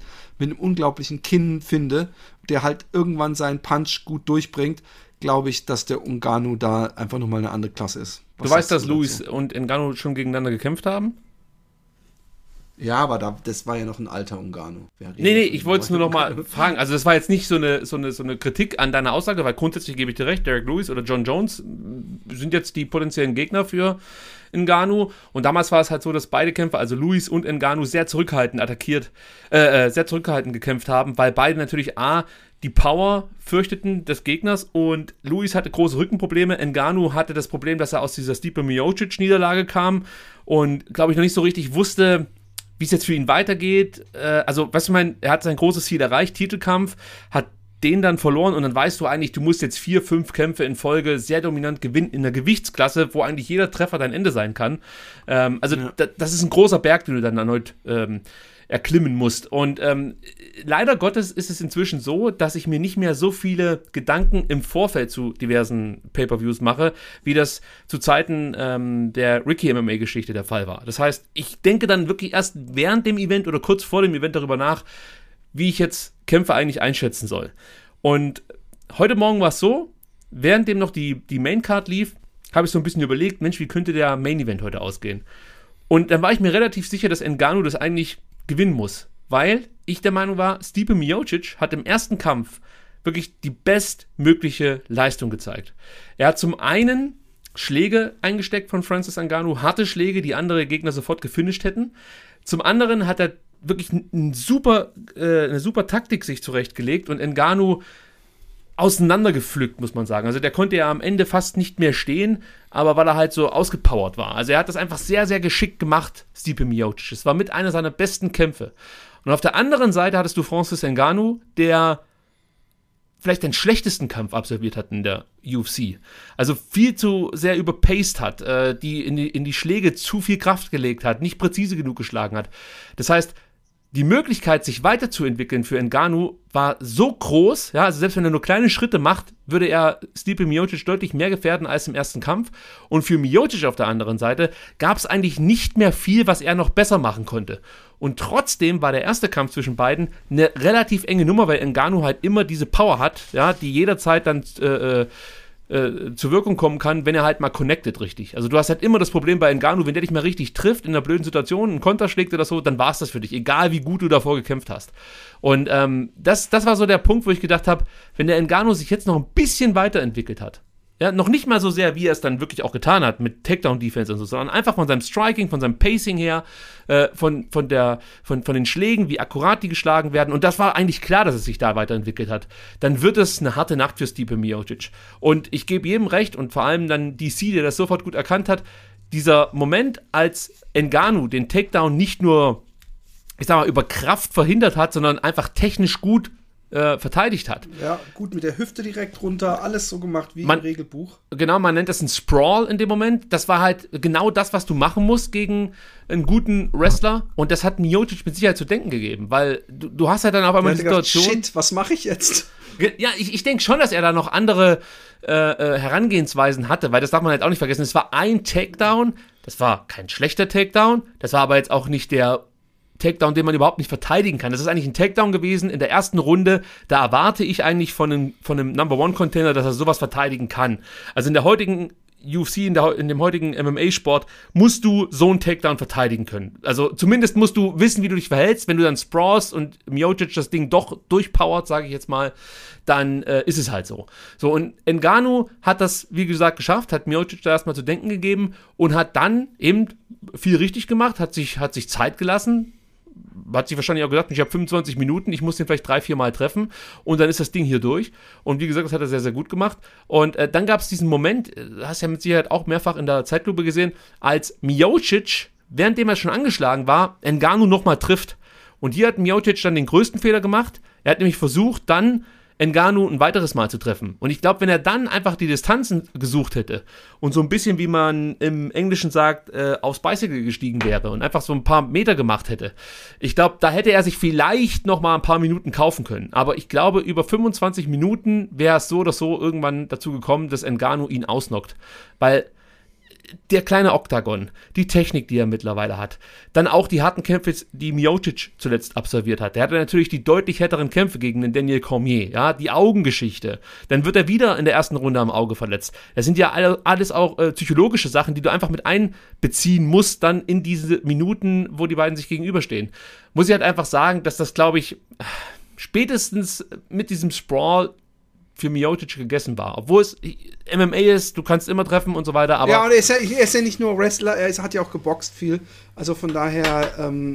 Kinn finde, der halt irgendwann seinen Punch gut durchbringt, glaube ich, dass der Ngannou da einfach nochmal eine andere Klasse ist. Du weißt, dass Lewis und Ngannou schon gegeneinander gekämpft haben? Ja, aber das war ja noch ein alter Ngannou. Nee, ich wollte es nur noch mal fragen. Also das war jetzt nicht so eine Kritik an deiner Aussage, weil grundsätzlich gebe ich dir recht, Derrick Lewis oder John Jones sind jetzt die potenziellen Gegner für Ngannou. Und damals war es halt so, dass beide Kämpfer, also Lewis und Ngannou, sehr zurückhaltend gekämpft haben, weil beide natürlich die Power fürchteten des Gegners und Lewis hatte große Rückenprobleme. Ngannou hatte das Problem, dass er aus dieser Stipe Miocic-Niederlage kam und, glaube ich, noch nicht so richtig wusste, wie es jetzt für ihn weitergeht. Also, weißt du, er hat sein großes Ziel erreicht, Titelkampf, hat den dann verloren und dann weißt du eigentlich, du musst jetzt 4, 5 Kämpfe in Folge sehr dominant gewinnen in einer Gewichtsklasse, wo eigentlich jeder Treffer dein Ende sein kann. Das ist ein großer Berg, den du dann erneut erklimmen musst. Und leider Gottes ist es inzwischen so, dass ich mir nicht mehr so viele Gedanken im Vorfeld zu diversen Pay-Per-Views mache, wie das zu Zeiten der Ricky-MMA-Geschichte der Fall war. Das heißt, ich denke dann wirklich erst während dem Event oder kurz vor dem Event darüber nach, wie ich jetzt Kämpfe eigentlich einschätzen soll. Und heute Morgen war es so, währenddem noch die Maincard lief, habe ich so ein bisschen überlegt, Mensch, wie könnte der Main-Event heute ausgehen? Und dann war ich mir relativ sicher, dass Ngannou das eigentlich gewinnen muss, weil ich der Meinung war, Stipe Miocic hat im ersten Kampf wirklich die bestmögliche Leistung gezeigt. Er hat zum einen Schläge eingesteckt von Francis Ngannou, harte Schläge, die andere Gegner sofort gefinisht hätten. Zum anderen hat er wirklich eine super Taktik sich zurechtgelegt und Ngannou auseinandergepflückt, muss man sagen. Also der konnte ja am Ende fast nicht mehr stehen, aber weil er halt so ausgepowert war. Also er hat das einfach sehr, sehr geschickt gemacht, Stipe Miocic. Es war mit einer seiner besten Kämpfe. Und auf der anderen Seite hattest du Francis Ngannou, der vielleicht den schlechtesten Kampf absolviert hat in der UFC. Also viel zu sehr überpaced hat, die in die Schläge zu viel Kraft gelegt hat, nicht präzise genug geschlagen hat. Das heißt, die Möglichkeit, sich weiterzuentwickeln für Ngannou war so groß, ja, also selbst wenn er nur kleine Schritte macht, würde er Stipe Miocic deutlich mehr gefährden als im ersten Kampf. Und für Miocic auf der anderen Seite gab es eigentlich nicht mehr viel, was er noch besser machen konnte. Und trotzdem war der erste Kampf zwischen beiden eine relativ enge Nummer, weil Ngannou halt immer diese Power hat, ja, die jederzeit dann zur Wirkung kommen kann, wenn er halt mal connected richtig. Also du hast halt immer das Problem bei Ngannou, wenn der dich mal richtig trifft in einer blöden Situation, einen Konter schlägt oder so, dann war es das für dich, egal wie gut du davor gekämpft hast. Und das war so der Punkt, wo ich gedacht habe, wenn der Ngannou sich jetzt noch ein bisschen weiterentwickelt hat, ja, noch nicht mal so sehr, wie er es dann wirklich auch getan hat mit Takedown-Defense und so, sondern einfach von seinem Striking, von seinem Pacing her, von den Schlägen, wie akkurat die geschlagen werden. Und das war eigentlich klar, dass es sich da weiterentwickelt hat. Dann wird es eine harte Nacht für Stipe Miocic. Und ich gebe jedem recht und vor allem dann DC, der das sofort gut erkannt hat, dieser Moment, als Ngannou den Takedown nicht nur, ich sag mal, über Kraft verhindert hat, sondern einfach technisch gut verteidigt hat. Ja, gut mit der Hüfte direkt runter, alles so gemacht wie im Regelbuch. Genau, man nennt das ein Sprawl in dem Moment. Das war halt genau das, was du machen musst gegen einen guten Wrestler und das hat Miocic mit Sicherheit zu denken gegeben, weil du hast halt dann auf einmal die Situation... Shit, was mache ich jetzt? Ja, ich denke schon, dass er da noch andere Herangehensweisen hatte, weil das darf man halt auch nicht vergessen. Es war ein Takedown, das war kein schlechter Takedown, das war aber jetzt auch nicht der Takedown, den man überhaupt nicht verteidigen kann. Das ist eigentlich ein Takedown gewesen in der ersten Runde. Da erwarte ich eigentlich von einem Number-One-Contender, dass er sowas verteidigen kann. Also in der heutigen UFC, in dem heutigen MMA-Sport, musst du so einen Takedown verteidigen können. Also zumindest musst du wissen, wie du dich verhältst. Wenn du dann sprawlst und Miocic das Ding doch durchpowert, sage ich jetzt mal, dann ist es halt so. So, und Ngannou hat das, wie gesagt, geschafft, hat Miocic da erstmal zu denken gegeben und hat dann eben viel richtig gemacht, hat sich Zeit gelassen, hat sich wahrscheinlich auch gesagt, ich habe 25 Minuten, ich muss den vielleicht 3-4 Mal treffen und dann ist das Ding hier durch. Und wie gesagt, das hat er sehr, sehr gut gemacht. Und dann gab es diesen Moment, hast ja mit Sicherheit auch mehrfach in der Zeitlupe gesehen, als Miocic, währenddem er schon angeschlagen war, Ngannou nochmal trifft. Und hier hat Miocic dann den größten Fehler gemacht. Er hat nämlich versucht, dann Ngannou ein weiteres Mal zu treffen. Und ich glaube, wenn er dann einfach die Distanzen gesucht hätte und so ein bisschen, wie man im Englischen sagt, aufs Bicycle gestiegen wäre und einfach so ein paar Meter gemacht hätte, ich glaube, da hätte er sich vielleicht noch mal ein paar Minuten kaufen können. Aber ich glaube, über 25 Minuten wäre es so oder so irgendwann dazu gekommen, dass Ngannou ihn ausnockt. Weil der kleine Oktagon, die Technik, die er mittlerweile hat, dann auch die harten Kämpfe, die Miocic zuletzt absolviert hat. Der hatte natürlich die deutlich härteren Kämpfe gegen den Daniel Cormier, ja, die Augengeschichte. Dann wird er wieder in der ersten Runde am Auge verletzt. Das sind ja alles auch psychologische Sachen, die du einfach mit einbeziehen musst, dann in diese Minuten, wo die beiden sich gegenüberstehen. Muss ich halt einfach sagen, dass das, glaube ich, spätestens mit diesem Sprawl für Miocic gegessen war. Obwohl es MMA ist, du kannst immer treffen und so weiter, aber... Ja, und er ist ja nicht nur Wrestler, hat ja auch geboxt viel. Also von daher,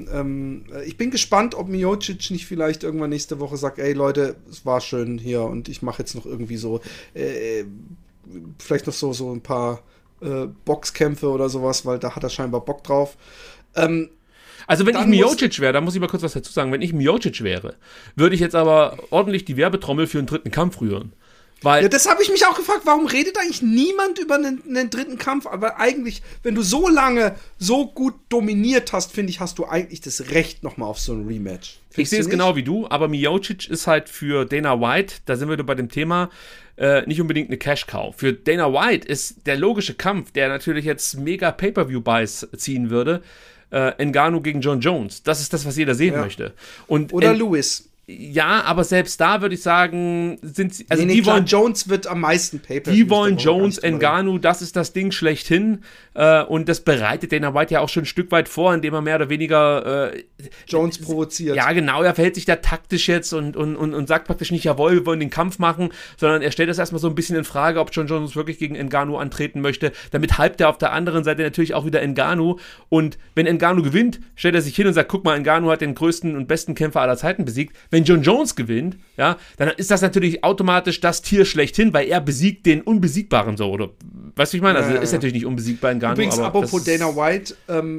ich bin gespannt, ob Miocic nicht vielleicht irgendwann nächste Woche sagt, ey Leute, es war schön hier und ich mache jetzt noch irgendwie so, vielleicht noch so ein paar Boxkämpfe oder sowas, weil da hat er scheinbar Bock drauf. Also wenn ich Miocic wäre, da muss ich mal kurz was dazu sagen, wenn ich Miocic wäre, würde ich jetzt aber ordentlich die Werbetrommel für einen dritten Kampf rühren. Weil ja, das habe ich mich auch gefragt, warum redet eigentlich niemand über einen dritten Kampf? Aber eigentlich, wenn du so lange so gut dominiert hast, finde ich, hast du eigentlich das Recht nochmal auf so ein Rematch. Ich sehe es genau wie du, aber Miocic ist halt für Dana White, da sind wir bei dem Thema, nicht unbedingt eine Cash-Cow. Für Dana White ist der logische Kampf, der natürlich jetzt mega Pay-Per-View-Buys ziehen würde, Ngannou gegen John Jones. Das ist das, was jeder sehen möchte. Oder Lewis. Ja, aber selbst da würde ich sagen, sind sie, also die wollen Jones wird am meisten Pay-Per-Views. Die wollen Jones, Ngannou, das ist das Ding schlechthin. Und das bereitet Dana White ja auch schon ein Stück weit vor, indem er mehr oder weniger Jones provoziert. Ja, genau, er verhält sich da taktisch jetzt und sagt praktisch nicht, jawohl, wir wollen den Kampf machen, sondern er stellt das erstmal so ein bisschen in Frage, ob John Jones wirklich gegen Ngannou antreten möchte. Damit hypt er auf der anderen Seite natürlich auch wieder Ngannou. Und wenn Ngannou gewinnt, stellt er sich hin und sagt, guck mal, Ngannou hat den größten und besten Kämpfer aller Zeiten besiegt. Wenn John Jones gewinnt, ja, dann ist das natürlich automatisch das Tier schlechthin, weil er besiegt den Unbesiegbaren so, oder? Weißt du, wie ich meine? Also er ist natürlich nicht unbesiegbar in Ngannou. Übrigens, aber apropos Dana White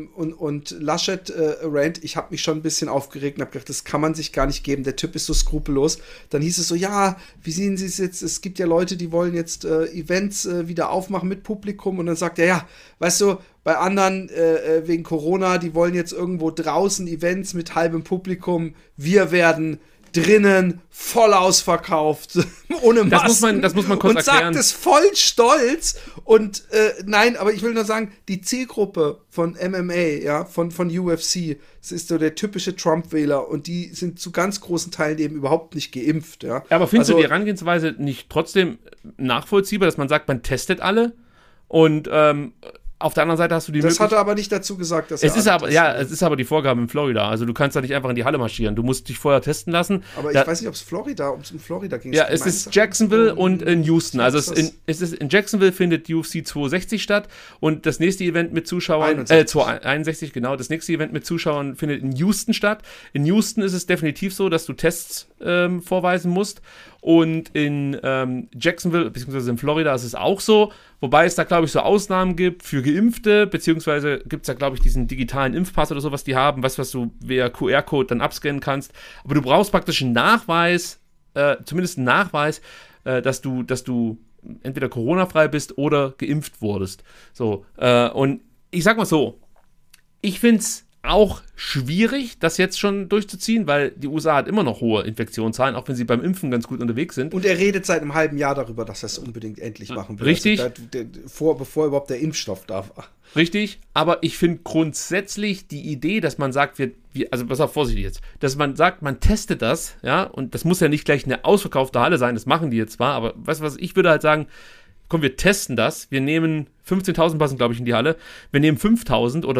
und Laschet Rand, ich habe mich schon ein bisschen aufgeregt und habe gedacht, das kann man sich gar nicht geben, der Typ ist so skrupellos. Dann hieß es so, ja, wie sehen Sie es jetzt? Es gibt ja Leute, die wollen jetzt Events wieder aufmachen mit Publikum und dann sagt er, ja, weißt du, bei anderen wegen Corona, die wollen jetzt irgendwo draußen Events mit halbem Publikum, wir werden drinnen voll ausverkauft, ohne Masken. Das muss man kurz erklären. Und sagt es voll stolz. Und nein, aber ich will nur sagen, die Zielgruppe von MMA, ja, von UFC, das ist so der typische Trump-Wähler und die sind zu ganz großen Teilen eben überhaupt nicht geimpft. Ja. Aber findest du die Herangehensweise nicht trotzdem nachvollziehbar, dass man sagt, man testet alle und auf der anderen Seite hast du die Möglichkeit. Das hat er aber nicht dazu gesagt, dass es ist aber die Vorgabe in Florida. Also du kannst da nicht einfach in die Halle marschieren. Du musst dich vorher testen lassen. Aber ich weiß nicht, ob es in Florida ging. Ja, es ist Jacksonville und in Houston. Also es ist in Jacksonville findet UFC 260 statt und das nächste Event mit Zuschauern 261, genau. Das nächste Event mit Zuschauern findet in Houston statt. In Houston ist es definitiv so, dass du Tests vorweisen musst. Und in Jacksonville, beziehungsweise in Florida ist es auch so, wobei es da, glaube ich, so Ausnahmen gibt für Geimpfte, beziehungsweise gibt es da, glaube ich, diesen digitalen Impfpass oder so, was die haben, was du via QR-Code dann abscannen kannst. Aber du brauchst praktisch einen Nachweis, zumindest einen Nachweis, dass du entweder Corona-frei bist oder geimpft wurdest. So, und ich sag mal so, ich finde es auch schwierig, das jetzt schon durchzuziehen, weil die USA hat immer noch hohe Infektionszahlen, auch wenn sie beim Impfen ganz gut unterwegs sind. Und er redet seit einem halben Jahr darüber, dass er es unbedingt endlich machen will. Richtig. Also bevor überhaupt der Impfstoff da war. Richtig, aber ich finde grundsätzlich die Idee, dass man sagt, also pass auf, vorsichtig jetzt, dass man sagt, man testet das, ja, und das muss ja nicht gleich eine ausverkaufte Halle sein, das machen die jetzt zwar, aber weißt du was, ich würde halt sagen, komm, wir testen das, wir nehmen 15.000 passen, glaube ich, in die Halle, wir nehmen 5.000 oder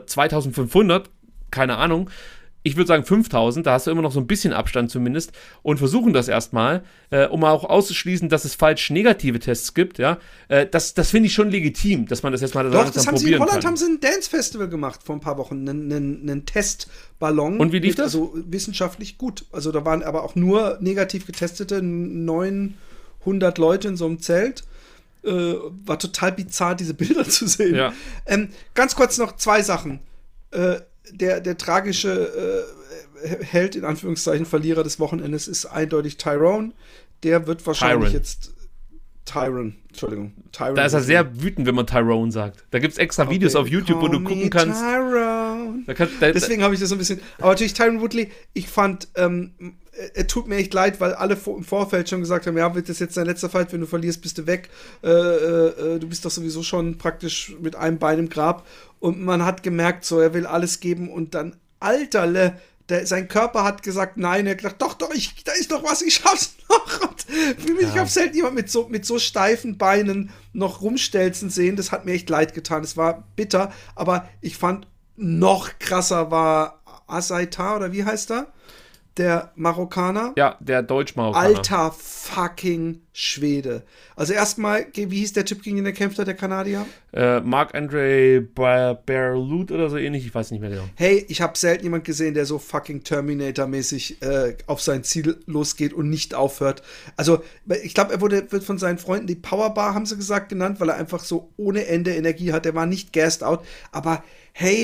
2.500, keine Ahnung, ich würde sagen 5.000, da hast du immer noch so ein bisschen Abstand zumindest und versuchen das erstmal, um auch auszuschließen, dass es falsch negative Tests gibt, ja, das finde ich schon legitim, dass man das jetzt mal Doch, das haben sie in Holland, haben sie ein Dance-Festival gemacht vor ein paar Wochen, einen Testballon. Und wie lief das? Also wissenschaftlich gut, also da waren aber auch nur negativ getestete 900 Leute in so einem Zelt. War total bizarr, diese Bilder zu sehen. Ja. Ganz kurz noch 2 Sachen. Der tragische Held, in Anführungszeichen, Verlierer des Wochenendes ist eindeutig Tyrone. Der wird wahrscheinlich Tyron. Da ist er sehr wütend, wenn man Tyrone sagt. Da gibt es extra Videos auf YouTube, wo du gucken kannst. Tyrone. Deswegen habe ich das so ein bisschen. Aber natürlich Tyron Woodley, ich fand, er tut mir echt leid, weil alle im Vorfeld schon gesagt haben, ja, wird das jetzt dein letzter Fight, wenn du verlierst, bist du weg. Du bist doch sowieso schon praktisch mit einem Bein im Grab. Und man hat gemerkt, so, er will alles geben und dann, Alterle, sein Körper hat gesagt, nein, er hat gedacht, doch, da ist noch was, ich schaff's noch. Und ich habe selten jemand mit so steifen Beinen noch rumstelzen sehen, das hat mir echt leid getan, es war bitter, aber ich fand, noch krasser war Asaitar, oder wie heißt er? Der Marokkaner? Ja, der Deutsch-Marokkaner. Alter fucking Schwede. Also erstmal, wie hieß der Typ, gegen den er kämpft hat, der Kanadier? Marc-André Berlut oder so ähnlich, ich weiß nicht mehr genau. Hey, ich habe selten jemand gesehen, der so fucking Terminator-mäßig auf sein Ziel losgeht und nicht aufhört. Also, ich glaube, wird von seinen Freunden die Powerbar, haben sie gesagt, genannt, weil er einfach so ohne Ende Energie hat. Der war nicht gassed out. Aber hey,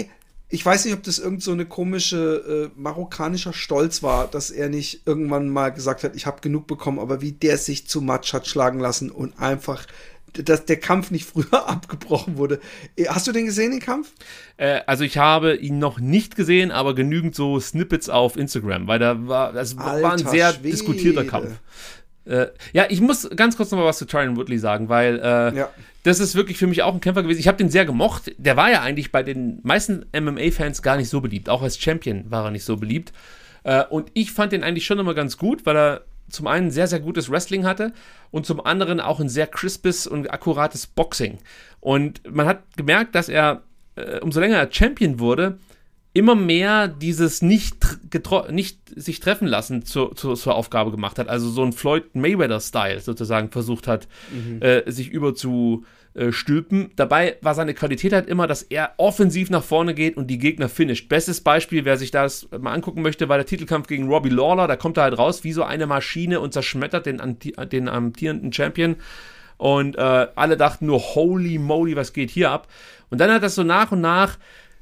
Ich weiß nicht, ob das irgend so eine komische marokkanischer Stolz war, dass er nicht irgendwann mal gesagt hat, ich habe genug bekommen, aber wie der sich zu Matsch hat schlagen lassen und einfach, dass der Kampf nicht früher abgebrochen wurde. Hast du den gesehen, den Kampf? Also ich habe ihn noch nicht gesehen, aber genügend so Snippets auf Instagram, weil war ein sehr Schwede. Diskutierter Kampf. Ja, ich muss ganz kurz noch mal was zu Tyron Woodley sagen, weil das ist wirklich für mich auch ein Kämpfer gewesen. Ich habe den sehr gemocht. Der war ja eigentlich bei den meisten MMA-Fans gar nicht so beliebt. Auch als Champion war er nicht so beliebt. Und ich fand den eigentlich schon immer ganz gut, weil er zum einen sehr, sehr gutes Wrestling hatte und zum anderen auch ein sehr crispes und akkurates Boxing. Und man hat gemerkt, dass er, umso länger er Champion wurde, immer mehr dieses nicht sich treffen lassen zur Aufgabe gemacht hat. Also so ein Floyd Mayweather-Style sozusagen versucht hat, sich überzustülpen. Dabei war seine Qualität halt immer, dass er offensiv nach vorne geht und die Gegner finisht. Bestes Beispiel, wer sich das mal angucken möchte, war der Titelkampf gegen Robbie Lawler. Da kommt er halt raus wie so eine Maschine und zerschmettert den amtierenden Champion. Und alle dachten nur, holy moly, was geht hier ab? Und dann hat das so nach und nach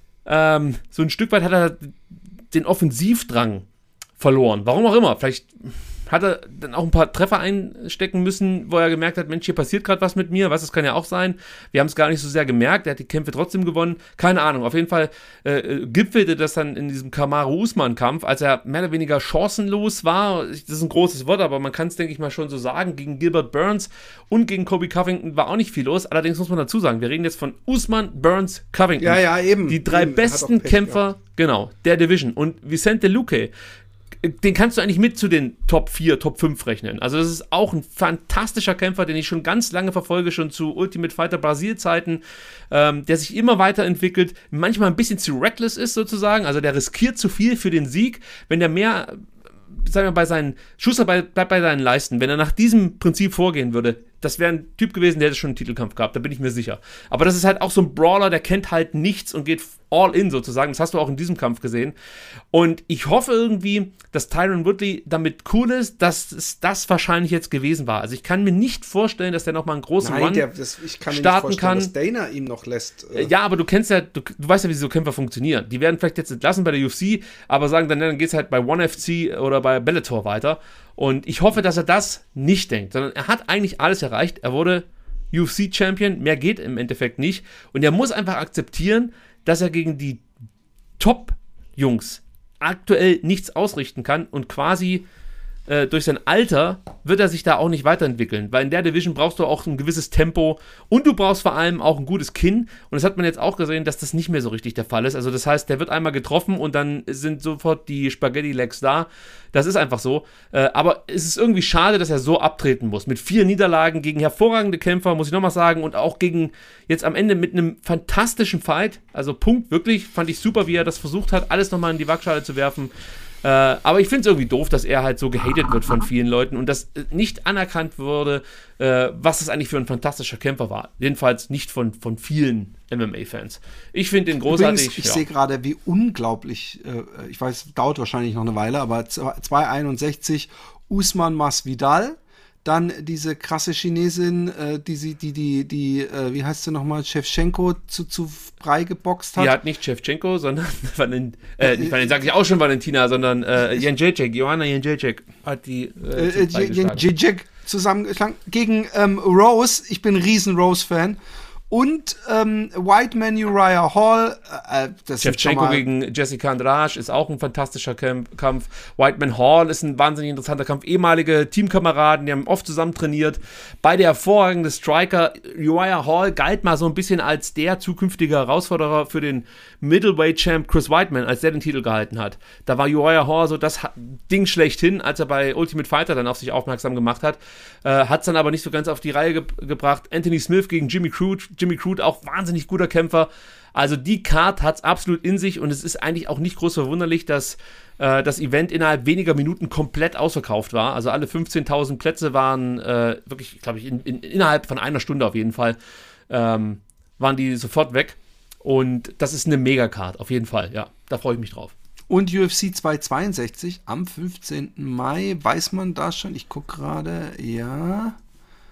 so ein Stück weit hat er den Offensivdrang verloren. Warum auch immer. Vielleicht hat er dann auch ein paar Treffer einstecken müssen, wo er gemerkt hat, Mensch, hier passiert gerade was mit mir. Das kann ja auch sein. Wir haben es gar nicht so sehr gemerkt. Er hat die Kämpfe trotzdem gewonnen. Keine Ahnung. Auf jeden Fall gipfelte das dann in diesem Kamaru-Usman-Kampf, als er mehr oder weniger chancenlos war. Das ist ein großes Wort, aber man kann es, denke ich mal, schon so sagen. Gegen Gilbert Burns und gegen Colby Covington war auch nicht viel los. Allerdings muss man dazu sagen, wir reden jetzt von Usman, Burns, Covington. Ja, eben. Die drei besten Kämpfer, genau, der Division. Und Vicente Luque, den kannst du eigentlich mit zu den Top 4, Top 5 rechnen. Also das ist auch ein fantastischer Kämpfer, den ich schon ganz lange verfolge, schon zu Ultimate Fighter Brasil-Zeiten, der sich immer weiterentwickelt, manchmal ein bisschen zu reckless ist sozusagen, also der riskiert zu viel für den Sieg, wenn der mehr, sagen wir, bei seinen Schuster bleibt bei seinen Leisten, wenn er nach diesem Prinzip vorgehen würde, das wäre ein Typ gewesen, der hätte schon einen Titelkampf gehabt, da bin ich mir sicher. Aber das ist halt auch so ein Brawler, der kennt halt nichts und geht all in sozusagen. Das hast du auch in diesem Kampf gesehen. Und ich hoffe irgendwie, dass Tyron Woodley damit cool ist, dass es das wahrscheinlich jetzt gewesen war. Also ich kann mir nicht vorstellen, dass der nochmal einen großen Run ich kann mir starten nicht vorstellen, kann. dass Dana ihm noch lässt. Ja, aber du kennst ja, du weißt ja, wie so Kämpfer funktionieren. Die werden vielleicht jetzt entlassen bei der UFC, aber sagen dann geht's halt bei ONE FC oder bei Bellator weiter. Und ich hoffe, dass er das nicht denkt, sondern er hat eigentlich alles erreicht. Er wurde UFC-Champion, mehr geht im Endeffekt nicht. Und er muss einfach akzeptieren, dass er gegen die Top-Jungs aktuell nichts ausrichten kann und quasi durch sein Alter wird er sich da auch nicht weiterentwickeln, weil in der Division brauchst du auch ein gewisses Tempo und du brauchst vor allem auch ein gutes Kinn und das hat man jetzt auch gesehen, dass das nicht mehr so richtig der Fall ist. Also das heißt, der wird einmal getroffen und dann sind sofort die Spaghetti-Legs da. Das ist einfach so. Aber es ist irgendwie schade, dass er so abtreten muss. Mit 4 Niederlagen gegen hervorragende Kämpfer, muss ich nochmal sagen, und auch gegen jetzt am Ende mit einem fantastischen Fight. Also Punkt, wirklich, fand ich super, wie er das versucht hat, alles nochmal in die Waagschale zu werfen. Aber ich finde es irgendwie doof, dass er halt so gehatet wird von vielen Leuten und dass nicht anerkannt wurde, was das eigentlich für ein fantastischer Kämpfer war. Jedenfalls nicht von vielen MMA-Fans. Ich finde ihn großartig. Übrigens, ich sehe gerade, wie unglaublich, ich weiß, dauert wahrscheinlich noch eine Weile, aber 2,61 Usman Masvidal. Dann diese krasse Chinesin, wie heißt sie nochmal, Shevchenko zu Brei geboxt hat. Die hat nicht Shevchenko, sondern sage ich auch schon Valentina, sondern Jędrzejczyk, Joanna Jędrzejczyk hat die Jędrzejczyk zusammengeschlagen gegen Rose. Ich bin ein riesen Rose-Fan. Und Whiteman Uriah Hall, das Shevchenko gegen Jessica Andrade ist auch ein fantastischer Kampf. Whiteman Hall ist ein wahnsinnig interessanter Kampf. Ehemalige Teamkameraden, die haben oft zusammen trainiert. Beide hervorragende Striker. Uriah Hall galt mal so ein bisschen als der zukünftige Herausforderer für den Middleweight-Champ Chris Weidman, als der den Titel gehalten hat. Da war Uriah Hall so das Ding schlechthin, als er bei Ultimate Fighter dann auf sich aufmerksam gemacht hat. Hat es dann aber nicht so ganz auf die Reihe gebracht. Anthony Smith gegen Jimmy Crute, auch wahnsinnig guter Kämpfer. Also die Card hat es absolut in sich und es ist eigentlich auch nicht groß verwunderlich, dass das Event innerhalb weniger Minuten komplett ausverkauft war. Also alle 15.000 Plätze waren wirklich, glaube ich, innerhalb von einer Stunde auf jeden Fall, waren die sofort weg. Und das ist eine Mega-Card, auf jeden Fall, ja. Da freue ich mich drauf. Und UFC 262 am 15. Mai, weiß man da schon? Ich gucke gerade, ja.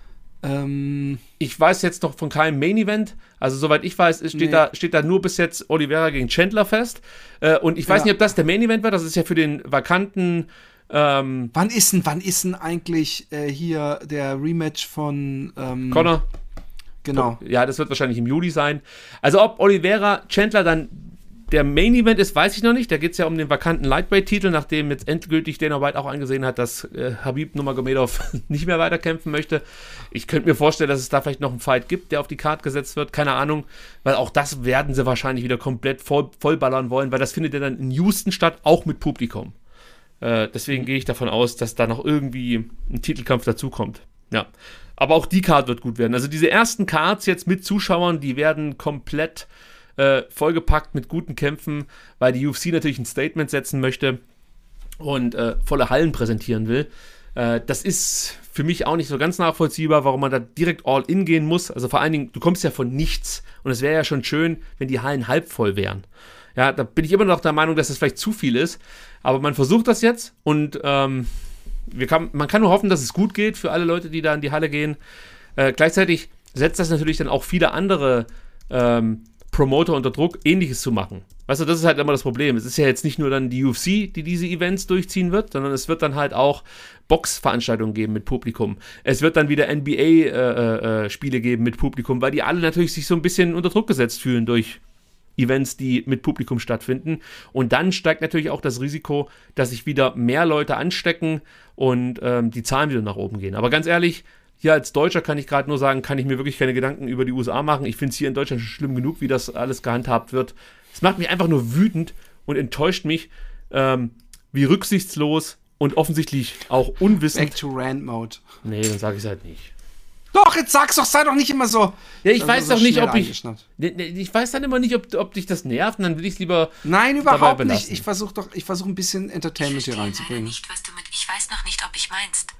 Ich weiß jetzt noch von keinem Main Event. Also soweit ich weiß, steht da nur bis jetzt Oliveira gegen Chandler fest. Und ich weiß nicht, ob das der Main Event wird. Das ist ja für den vakanten. Wann ist denn eigentlich hier der Rematch von Conor? Genau. Ja, das wird wahrscheinlich im Juli sein. Also ob Oliveira Chandler dann der Main Event ist, weiß ich noch nicht. Da geht es ja um den vakanten Lightweight-Titel, nachdem jetzt endgültig Dana White auch eingesehen hat, dass Khabib Nurmagomedov nicht mehr weiterkämpfen möchte. Ich könnte mir vorstellen, dass es da vielleicht noch einen Fight gibt, der auf die Card gesetzt wird. Keine Ahnung, weil auch das werden sie wahrscheinlich wieder komplett vollballern wollen, weil das findet ja dann in Houston statt, auch mit Publikum. Deswegen gehe ich davon aus, dass da noch irgendwie ein Titelkampf dazukommt. Ja. Aber auch die Card wird gut werden. Also diese ersten Cards jetzt mit Zuschauern, die werden komplett vollgepackt mit guten Kämpfen, weil die UFC natürlich ein Statement setzen möchte und volle Hallen präsentieren will. Das ist für mich auch nicht so ganz nachvollziehbar, warum man da direkt all in gehen muss. Also vor allen Dingen, du kommst ja von nichts und es wäre ja schon schön, wenn die Hallen halb voll wären. Ja, da bin ich immer noch der Meinung, dass das vielleicht zu viel ist, aber man versucht das jetzt und man kann nur hoffen, dass es gut geht für alle Leute, die da in die Halle gehen. Gleichzeitig setzt das natürlich dann auch viele andere Promoter unter Druck, Ähnliches zu machen. Weißt du, das ist halt immer das Problem. Es ist ja jetzt nicht nur dann die UFC, die diese Events durchziehen wird, sondern es wird dann halt auch Boxveranstaltungen geben mit Publikum. Es wird dann wieder NBA-Spiele geben mit Publikum, weil die alle natürlich sich so ein bisschen unter Druck gesetzt fühlen durch Events, die mit Publikum stattfinden. Und dann steigt natürlich auch das Risiko, dass sich wieder mehr Leute anstecken und die Zahlen wieder nach oben gehen. Aber ganz ehrlich, hier als Deutscher kann ich gerade nur sagen, kann ich mir wirklich keine Gedanken über die USA machen. Ich finde es hier in Deutschland schon schlimm genug, wie das alles gehandhabt wird. Es macht mich einfach nur wütend und enttäuscht mich, wie rücksichtslos und offensichtlich auch unwissend. Back to Rant Mode. Nee, dann sage ich es halt nicht. Doch, jetzt sag's doch, sei doch nicht immer so. Ja, ich weiß doch nicht, ob ich weiß dann immer nicht, ob dich das nervt und dann will ich es lieber. Nein, überhaupt nicht. Ich versuche ein bisschen Entertainment hier reinzubringen. Ich weiß noch nicht, ob ich meinst.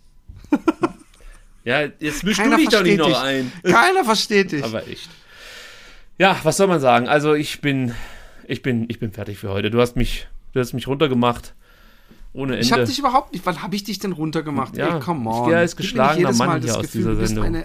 Ja, jetzt mischst du dich doch nicht noch ein. Keiner versteht dich. Aber echt. Ja, was soll man sagen? Also ich bin fertig für heute. Du hast mich runtergemacht. Ohne Ende. Ich habe dich überhaupt nicht. Wann habe ich dich denn runtergemacht? Ja, Ey, come on. Ich gehe als geschlagener Mann hier aus dieser Sendung.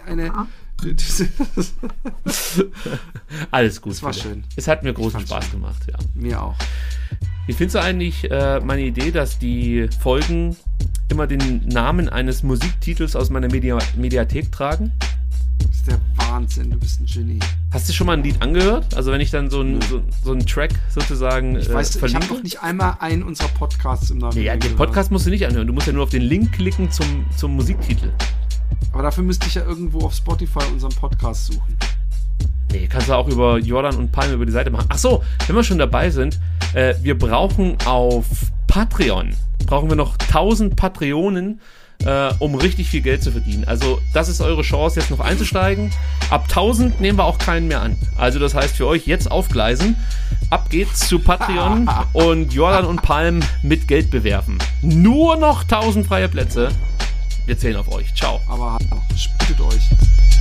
Alles gut. Das war schön. Es hat mir großen Spaß gemacht, ja. Mir auch. Wie findest du eigentlich meine Idee, dass die Folgen immer den Namen eines Musiktitels aus meiner Mediathek tragen? Das ist der Wahnsinn, du bist ein Genie. Hast du schon mal ein Lied angehört? Also wenn ich dann so einen Track sozusagen ich habe noch nicht einmal einen unserer Podcasts im Namen. Ja, den Podcast musst du nicht anhören. Du musst ja nur auf den Link klicken zum Musiktitel. Aber dafür müsste ich ja irgendwo auf Spotify unseren Podcast suchen. Nee, kannst du auch über Jordan und Palme über die Seite machen. Ach so, wenn wir schon dabei sind, wir brauchen auf Patreon, brauchen wir noch 1000 Patreonen, um richtig viel Geld zu verdienen. Also das ist eure Chance, jetzt noch einzusteigen. Ab 1000 nehmen wir auch keinen mehr an. Also das heißt für euch jetzt aufgleisen. Ab geht's zu Patreon und Jordan und Palm mit Geld bewerfen. Nur noch 1000 freie Plätze. Wir zählen auf euch. Ciao. Aber sputet euch.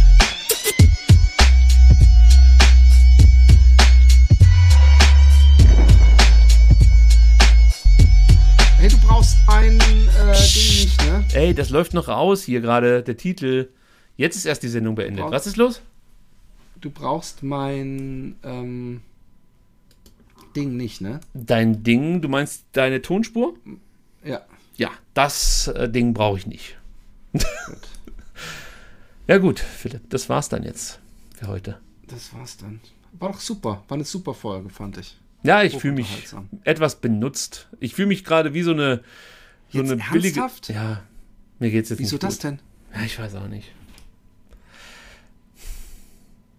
Hey, du brauchst ein Ding nicht, ne? Ey, das läuft noch raus hier gerade, der Titel. Jetzt ist erst die Sendung beendet. Was ist los? Du brauchst mein Ding nicht, ne? Dein Ding? Du meinst deine Tonspur? Ja. Ja, das Ding brauche ich nicht. Gut. Ja gut, Philipp, das war's dann jetzt für heute. Das war's dann. War doch super. War eine super Folge, fand ich. Ja, ich fühle mich etwas benutzt. Ich fühle mich gerade wie so eine billige. Ernsthaft? Ja, mir geht's jetzt Wieso nicht gut. das denn? Ja, ich weiß auch nicht.